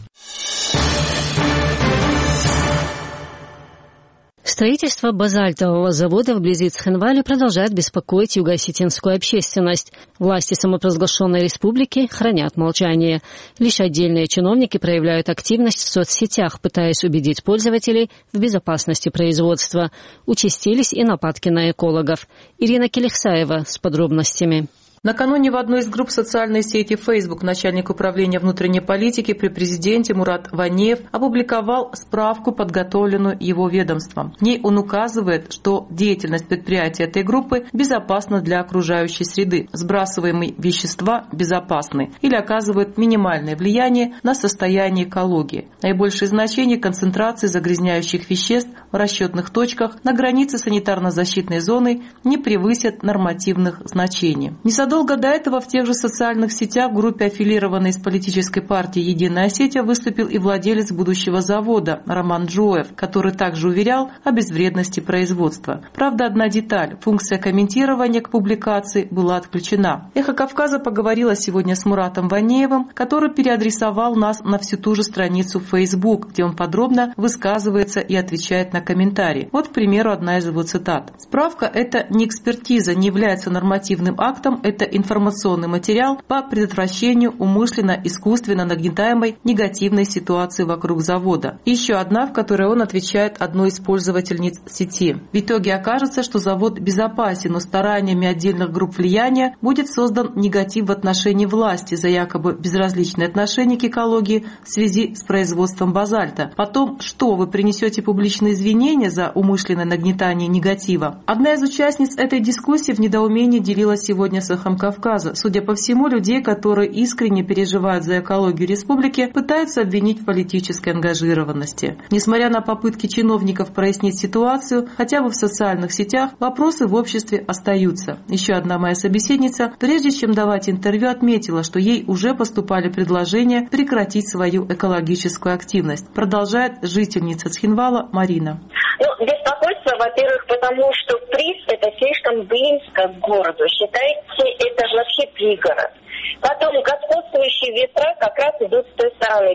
Строительство базальтового завода вблизи Цхинвали продолжает беспокоить юго-осетинскую общественность. Власти самопровозглашенной республики хранят молчание. Лишь отдельные чиновники проявляют активность в соцсетях, пытаясь убедить пользователей в безопасности производства. Участились и нападки на экологов. Ирина Келихсаева с подробностями. Накануне в одной из групп социальной сети Facebook начальник управления внутренней политики при президенте Мурат Ванеев опубликовал справку, подготовленную его ведомством. В ней он указывает, что деятельность предприятия этой группы безопасна для окружающей среды, сбрасываемые вещества безопасны или оказывают минимальное влияние на состояние экологии. Наибольшее значение концентрации загрязняющих веществ в расчетных точках на границе санитарно-защитной зоны не превысят нормативных значений. Незадолго до этого в тех же социальных сетях в группе, аффилированной с политической партией «Единая Осетия», выступил и владелец будущего завода Роман Джоев, который также уверял о безвредности производства. Правда, одна деталь – функция комментирования к публикации была отключена. «Эхо Кавказа» поговорила сегодня с Муратом Ванеевым, который переадресовал нас на всю ту же страницу в Facebook, где он подробно высказывается и отвечает на комментарии. Вот, к примеру, одна из его цитат. «Справка – это не экспертиза, не является нормативным актом, это информационный материал по предотвращению умышленно искусственно нагнетаемой негативной ситуации вокруг завода». И еще одна, в которой он отвечает одной из пользовательниц сети. В итоге окажется, что завод безопасен, но стараниями отдельных групп влияния будет создан негатив в отношении власти за якобы безразличное отношение к экологии в связи с производством базальта. Потом, что вы принесете публичные извинения за умышленное нагнетание негатива? Одна из участниц этой дискуссии в недоумении делилась сегодня с «Эхом Кавказа». Судя по всему, людей, которые искренне переживают за экологию республики, пытаются обвинить в политической ангажированности. Несмотря на попытки чиновников прояснить ситуацию, хотя бы в социальных сетях, вопросы в обществе остаются. Еще одна моя собеседница, прежде чем давать интервью, отметила, что ей уже поступали предложения прекратить свою экологическую активность. Продолжает жительница Цхинвала Марина. Беспокойство, во-первых, потому что Приз – это слишком близко к городу. Считайте, это вообще пригород. Потом господствующие ветра как раз идут с той стороны.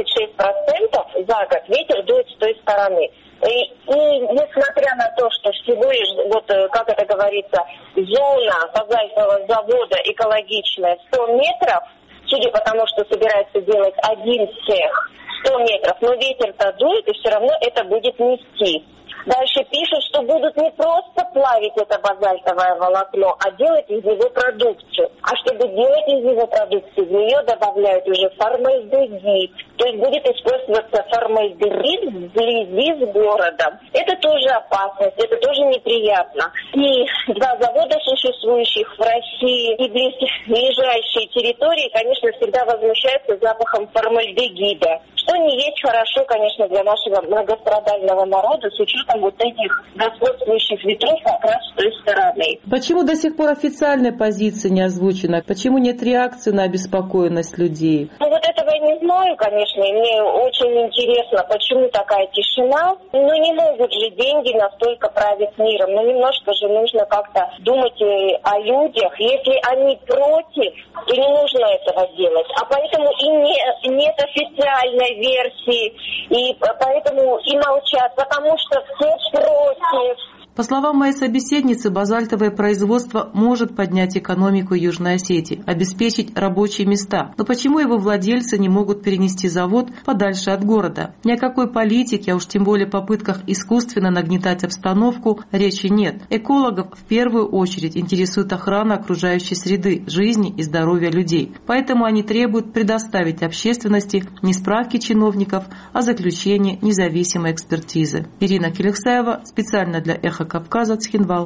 26% за год ветер дует с той стороны. И несмотря на то, что всего лишь, вот как это говорится, зона базальтового завода экологичная 100 метров, судя по тому, что собирается делать один цех, 100 метров, но ветер-то дует, и все равно это будет нести. Дальше пишут, что будут не просто плавить это базальтовое волокно, а делать из него продукцию. А чтобы делать из него продукцию, в нее добавляют уже формальдегид, то есть будет использоваться формальдегид вблизи с городом. Это тоже опасность, это тоже неприятно. И два завода, существующих в России, и близлежащие территории, конечно, всегда возмущаются запахом формальдегида, что не есть хорошо, конечно, для нашего многострадального народа, с учетом вот этих господствующих ветров как раз с той стороны. Почему до сих пор официальная позиция не озвучена? Почему нет реакции на обеспокоенность людей? Ну вот этого я не знаю, конечно, и мне очень интересно, почему такая тишина. Ну не могут же деньги настолько править миром, ну немножко же нужно как-то думать о людях. Если они против, то не нужно этого делать. А поэтому и нет официальной версии, и поэтому и молчат, потому что все против. По словам моей собеседницы, базальтовое производство может поднять экономику Южной Осетии, обеспечить рабочие места. Но почему его владельцы не могут перенести завод подальше от города? Ни о какой политике, а уж тем более попытках искусственно нагнетать обстановку, речи нет. Экологов в первую очередь интересует охрана окружающей среды, жизни и здоровья людей. Поэтому они требуют предоставить общественности не справки чиновников, а заключение независимой экспертизы. Ирина Келексаева, специально для «Эхо Кавказа», Цхинвал.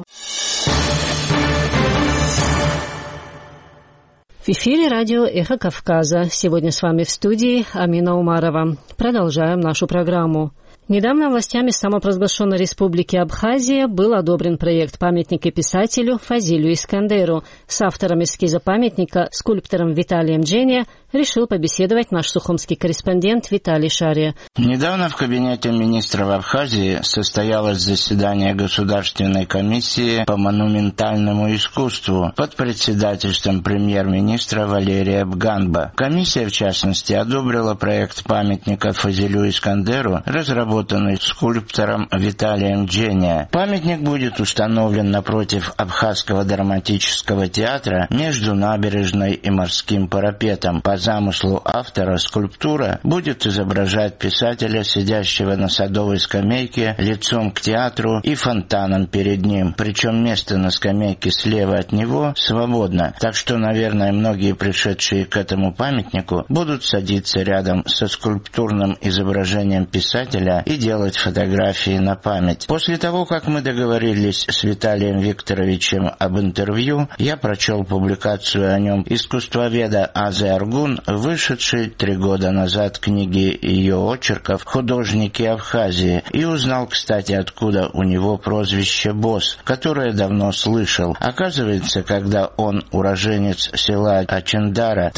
В эфире радио «Эхо Кавказа». Сегодня с вами в студии Амина Умарова. Продолжаем нашу программу. Недавно властями самопровозглашенной республики Абхазия был одобрен проект памятника писателю Фазилю Искандеру. С автором эскиза памятника, скульптором Виталием Джения, решил побеседовать наш сухумский корреспондент Виталий Шария. Недавно в кабинете министров Абхазии состоялось заседание Государственной комиссии по монументальному искусству под председательством премьер-министра Валерия Бганба. Комиссия, в частности, одобрила проект памятника Фазилю Искандеру, разработанный скульптором Виталием Джения. Памятник будет установлен напротив Абхазского драматического театра между набережной и морским парапетом. По замыслу автора скульптура будет изображать писателя, сидящего на садовой скамейке, лицом к театру и фонтаном перед ним. Причем место на скамейке слева от него свободно, так что, наверное, многие пришедшие к этому памятнику будут садиться рядом со скульптурным изображением писателя и делать фотографии на память. После того, как мы договорились с Виталием Викторовичем об интервью, я прочел публикацию о нем искусствоведа Азы Аргун, вышедшей 3 года назад книги ее очерков «Художники Абхазии», и узнал, кстати, откуда у него прозвище «Босс», которое давно слышал. Оказывается, когда он, уроженец села Ачендара, в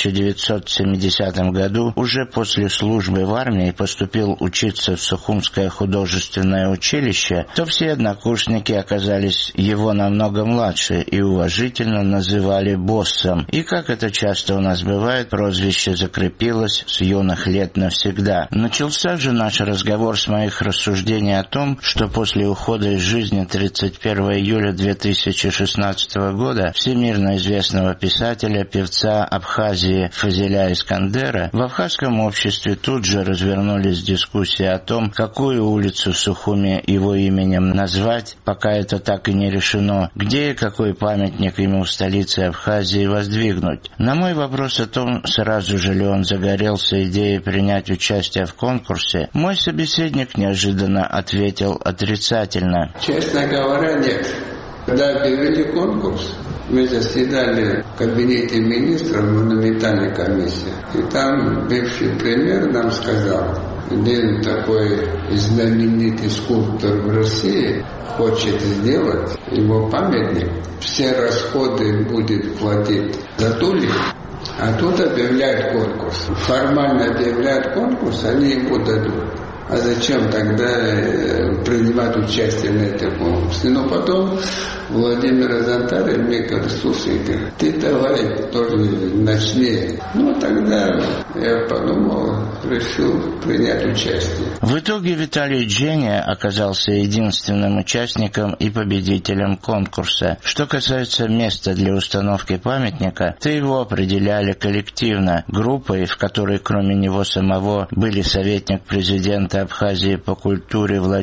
1970 году, уже после службы в армии, поступил учиться в Сухумское художественное училище, то все однокурсники оказались его намного младше и уважительно называли «боссом». И, как это часто у нас бывает, прозвище закрепилось с юных лет навсегда. Начался же наш разговор с моих рассуждений о том, что после ухода из жизни 31 июля 2016 года всемирно известного писателя, певца Абхазии Фазиля Искандера, в абхазском обществе тут же развернулись дискуссии о том, какую улицу в Сухуме его именем назвать, пока это так и не решено, где и какой памятник ему в столице Абхазии воздвигнуть. На мой вопрос о том, сразу же ли он загорелся идеей принять участие в конкурсе, мой собеседник неожиданно ответил отрицательно. Честно говоря, нет. Когда объявили конкурс, мы заседали в кабинете министров монументальной комиссии, и там бывший премьер нам сказал: один такой знаменитый скульптор в России хочет сделать его памятник, все расходы будет платить Затулин. А тут объявляют конкурс. Формально объявляют конкурс, они ему дадут. А зачем тогда принимать участие на этом конкурсе? Но потом Владимир Азантарев мне говорит: слушай, ты давай тоже начни. Ну тогда я подумал, решил принять участие. В итоге Виталий Джения оказался единственным участником и победителем конкурса. Что касается места для установки памятника, то его определяли коллективно, группой, в которой кроме него самого были советник президента Абхазии по культуре Владимир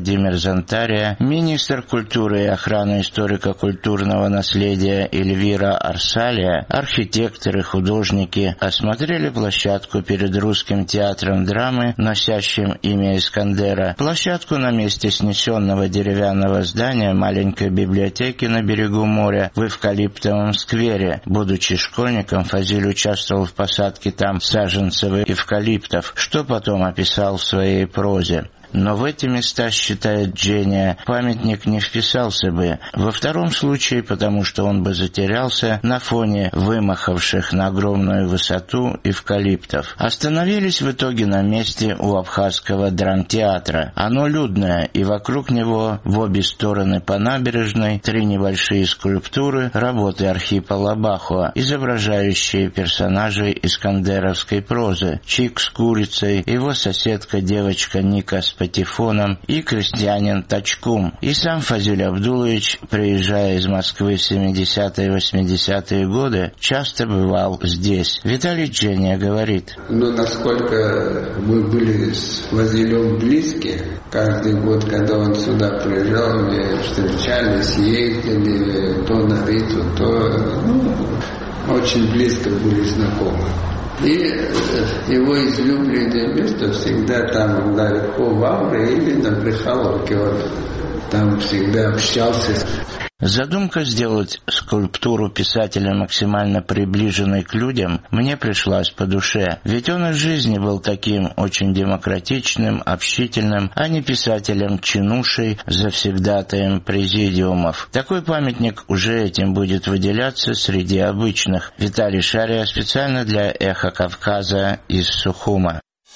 Антария, министр культуры и охраны историко-культурного наследия Эльвира Арсалия, архитекторы, художники осмотрели площадку перед Русским театром драмы, носящим имя Искандера, площадку на месте снесенного деревянного здания маленькой библиотеки на берегу моря в эвкалиптовом сквере. Будучи школьником, Фазиль участвовал в посадке там саженцев эвкалиптов, что потом описал в своей прозе. Но в эти места, считает Джения, памятник не вписался бы. Во втором случае, потому что он бы затерялся на фоне вымахавших на огромную высоту эвкалиптов. Остановились в итоге на месте у абхазского драмтеатра. Оно людное, и вокруг него в обе стороны по набережной 3 небольшие скульптуры работы Архипа Лабахуа, изображающие персонажей искандеровской прозы. Чик с курицей, его соседка-девочка Ника с патефоном и крестьянин Тачкум. И сам Фазиль Абдулович, приезжая из Москвы в 70-е и 80-е годы, часто бывал здесь. Виталий Джения говорит: насколько мы были с Фазилем близки, каждый год, когда он сюда приезжал, мы встречались, ездили то на Риту, то очень близко были знакомы. И его излюбленное место всегда там далеко в Авре или на Брехаловке. Он там всегда общался. Задумка сделать скульптуру писателя максимально приближенной к людям мне пришлась по душе, ведь он и в жизни был таким очень демократичным, общительным, а не писателем-чинушей, завсегдатаем президиумов. Такой памятник уже этим будет выделяться среди обычных. Виталий Шария специально для «Эхо Кавказа» из Сухума.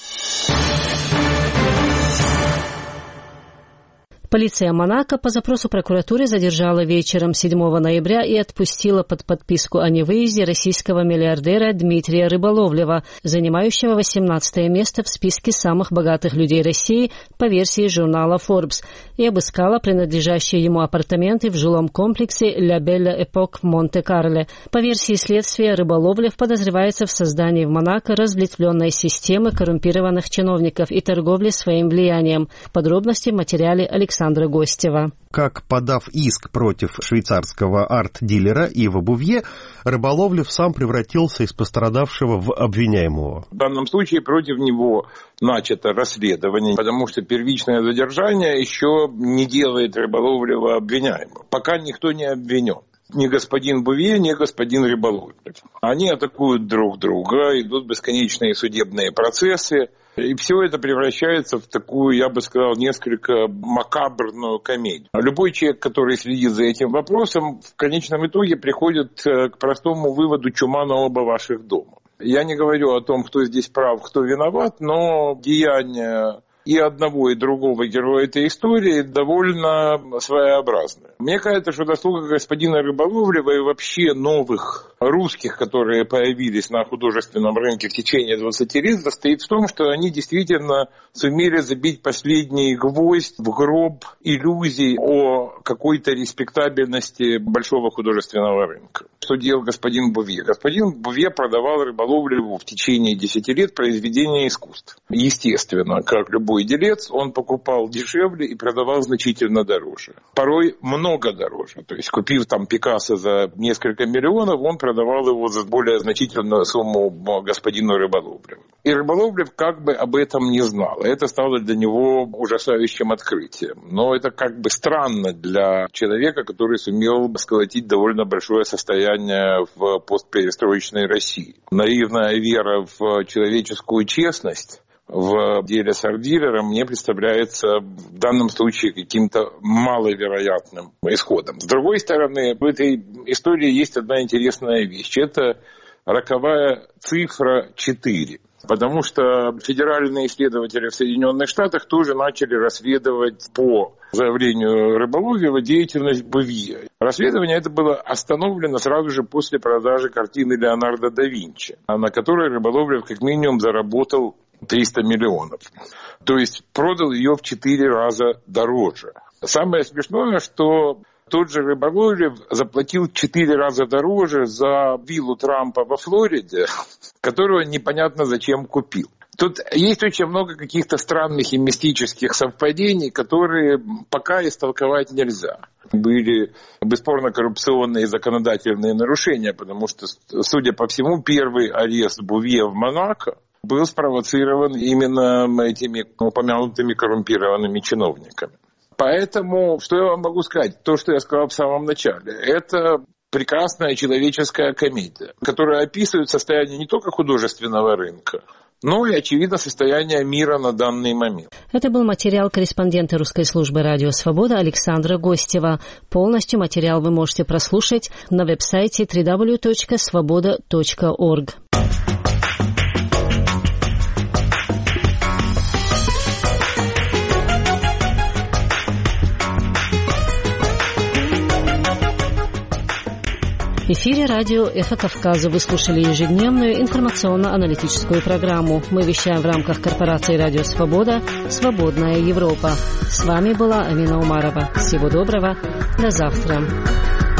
Полиция Монако по запросу прокуратуры задержала вечером 7 ноября и отпустила под подписку о невыезде российского миллиардера Дмитрия Рыболовлева, занимающего 18-е место в списке самых богатых людей России по версии журнала Forbes, и обыскала принадлежащие ему апартаменты в жилом комплексе «Ля Белла Эпок» в Монте-Карле. По версии следствия, Рыболовлев подозревается в создании в Монако разветвленной системы коррумпированных чиновников и торговли своим влиянием. Подробности в материале Александра Гостева. Как, подав иск против швейцарского арт-дилера Ива Бувье, Рыболовлев сам превратился из пострадавшего в обвиняемого. В данном случае против него начато расследование, потому что первичное задержание еще не делает Рыболовлева обвиняемым. Пока никто не обвинен. Ни господин Бувье, ни господин Рыболовлев. Они атакуют друг друга, идут бесконечные судебные процессы. И все это превращается в такую, я бы сказал, несколько макабрную комедию. Любой человек, который следит за этим вопросом, в конечном итоге приходит к простому выводу: чума на оба ваших дома. Я не говорю о том, кто здесь прав, кто виноват, но деяния и одного, и другого героя этой истории довольно своеобразны. Мне кажется, что заслуга господина Рыболовлева и вообще новых русских, которые появились на художественном рынке в течение 20 лет, состоит в том, что они действительно сумели забить последний гвоздь в гроб иллюзий о какой-то респектабельности большого художественного рынка. Что делал господин Бувье? Господин Бувье продавал Рыболовлеву в течение 10 лет произведения искусств. Естественно, как любой делец, он покупал дешевле и продавал значительно дороже. Порой много дороже. То есть, купив там Пикассо за несколько миллионов, он продавал его за более значительную сумму господину Рыболовлеву. И Рыболовлев как бы об этом не знал. Это стало для него ужасающим открытием. Но это как бы странно для человека, который сумел сколотить довольно большое состояние в постперестроечной России. Наивная вера в человеческую честность в деле с арт-дилером мне представляется в данном случае каким-то маловероятным исходом. С другой стороны, в этой истории есть одна интересная вещь. Это роковая цифра 4. Потому что федеральные исследователи в Соединенных Штатах тоже начали расследовать по заявлению Рыболовлева деятельность Бувье. Расследование это было остановлено сразу же после продажи картины Леонардо да Винчи, на которой Рыболовлев как минимум заработал 300 миллионов. То есть продал ее в 4 раза дороже. Самое смешное, что тот же Рыболовлев заплатил 4 раза дороже за виллу Трампа во Флориде, которую непонятно зачем купил. Тут есть очень много каких-то странных и мистических совпадений, которые пока истолковать нельзя. Были бесспорно коррупционные законодательные нарушения, потому что, судя по всему, первый арест Бувье в Монако был спровоцирован именно этими упомянутыми коррумпированными чиновниками. Поэтому, что я вам могу сказать? То, что я сказал в самом начале, это прекрасная человеческая комедия, которая описывает состояние не только художественного рынка, но и, очевидно, состояние мира на данный момент. Это был материал корреспондента русской службы «Радио Свобода» Александра Гостева. Полностью материал вы можете прослушать на веб-сайте www.svoboda.org. В эфире радио «Эхо Кавказа». Вы слушали ежедневную информационно-аналитическую программу. Мы вещаем в рамках корпорации «Радио Свобода», «Свободная Европа». С вами была Амина Умарова. Всего доброго. До завтра.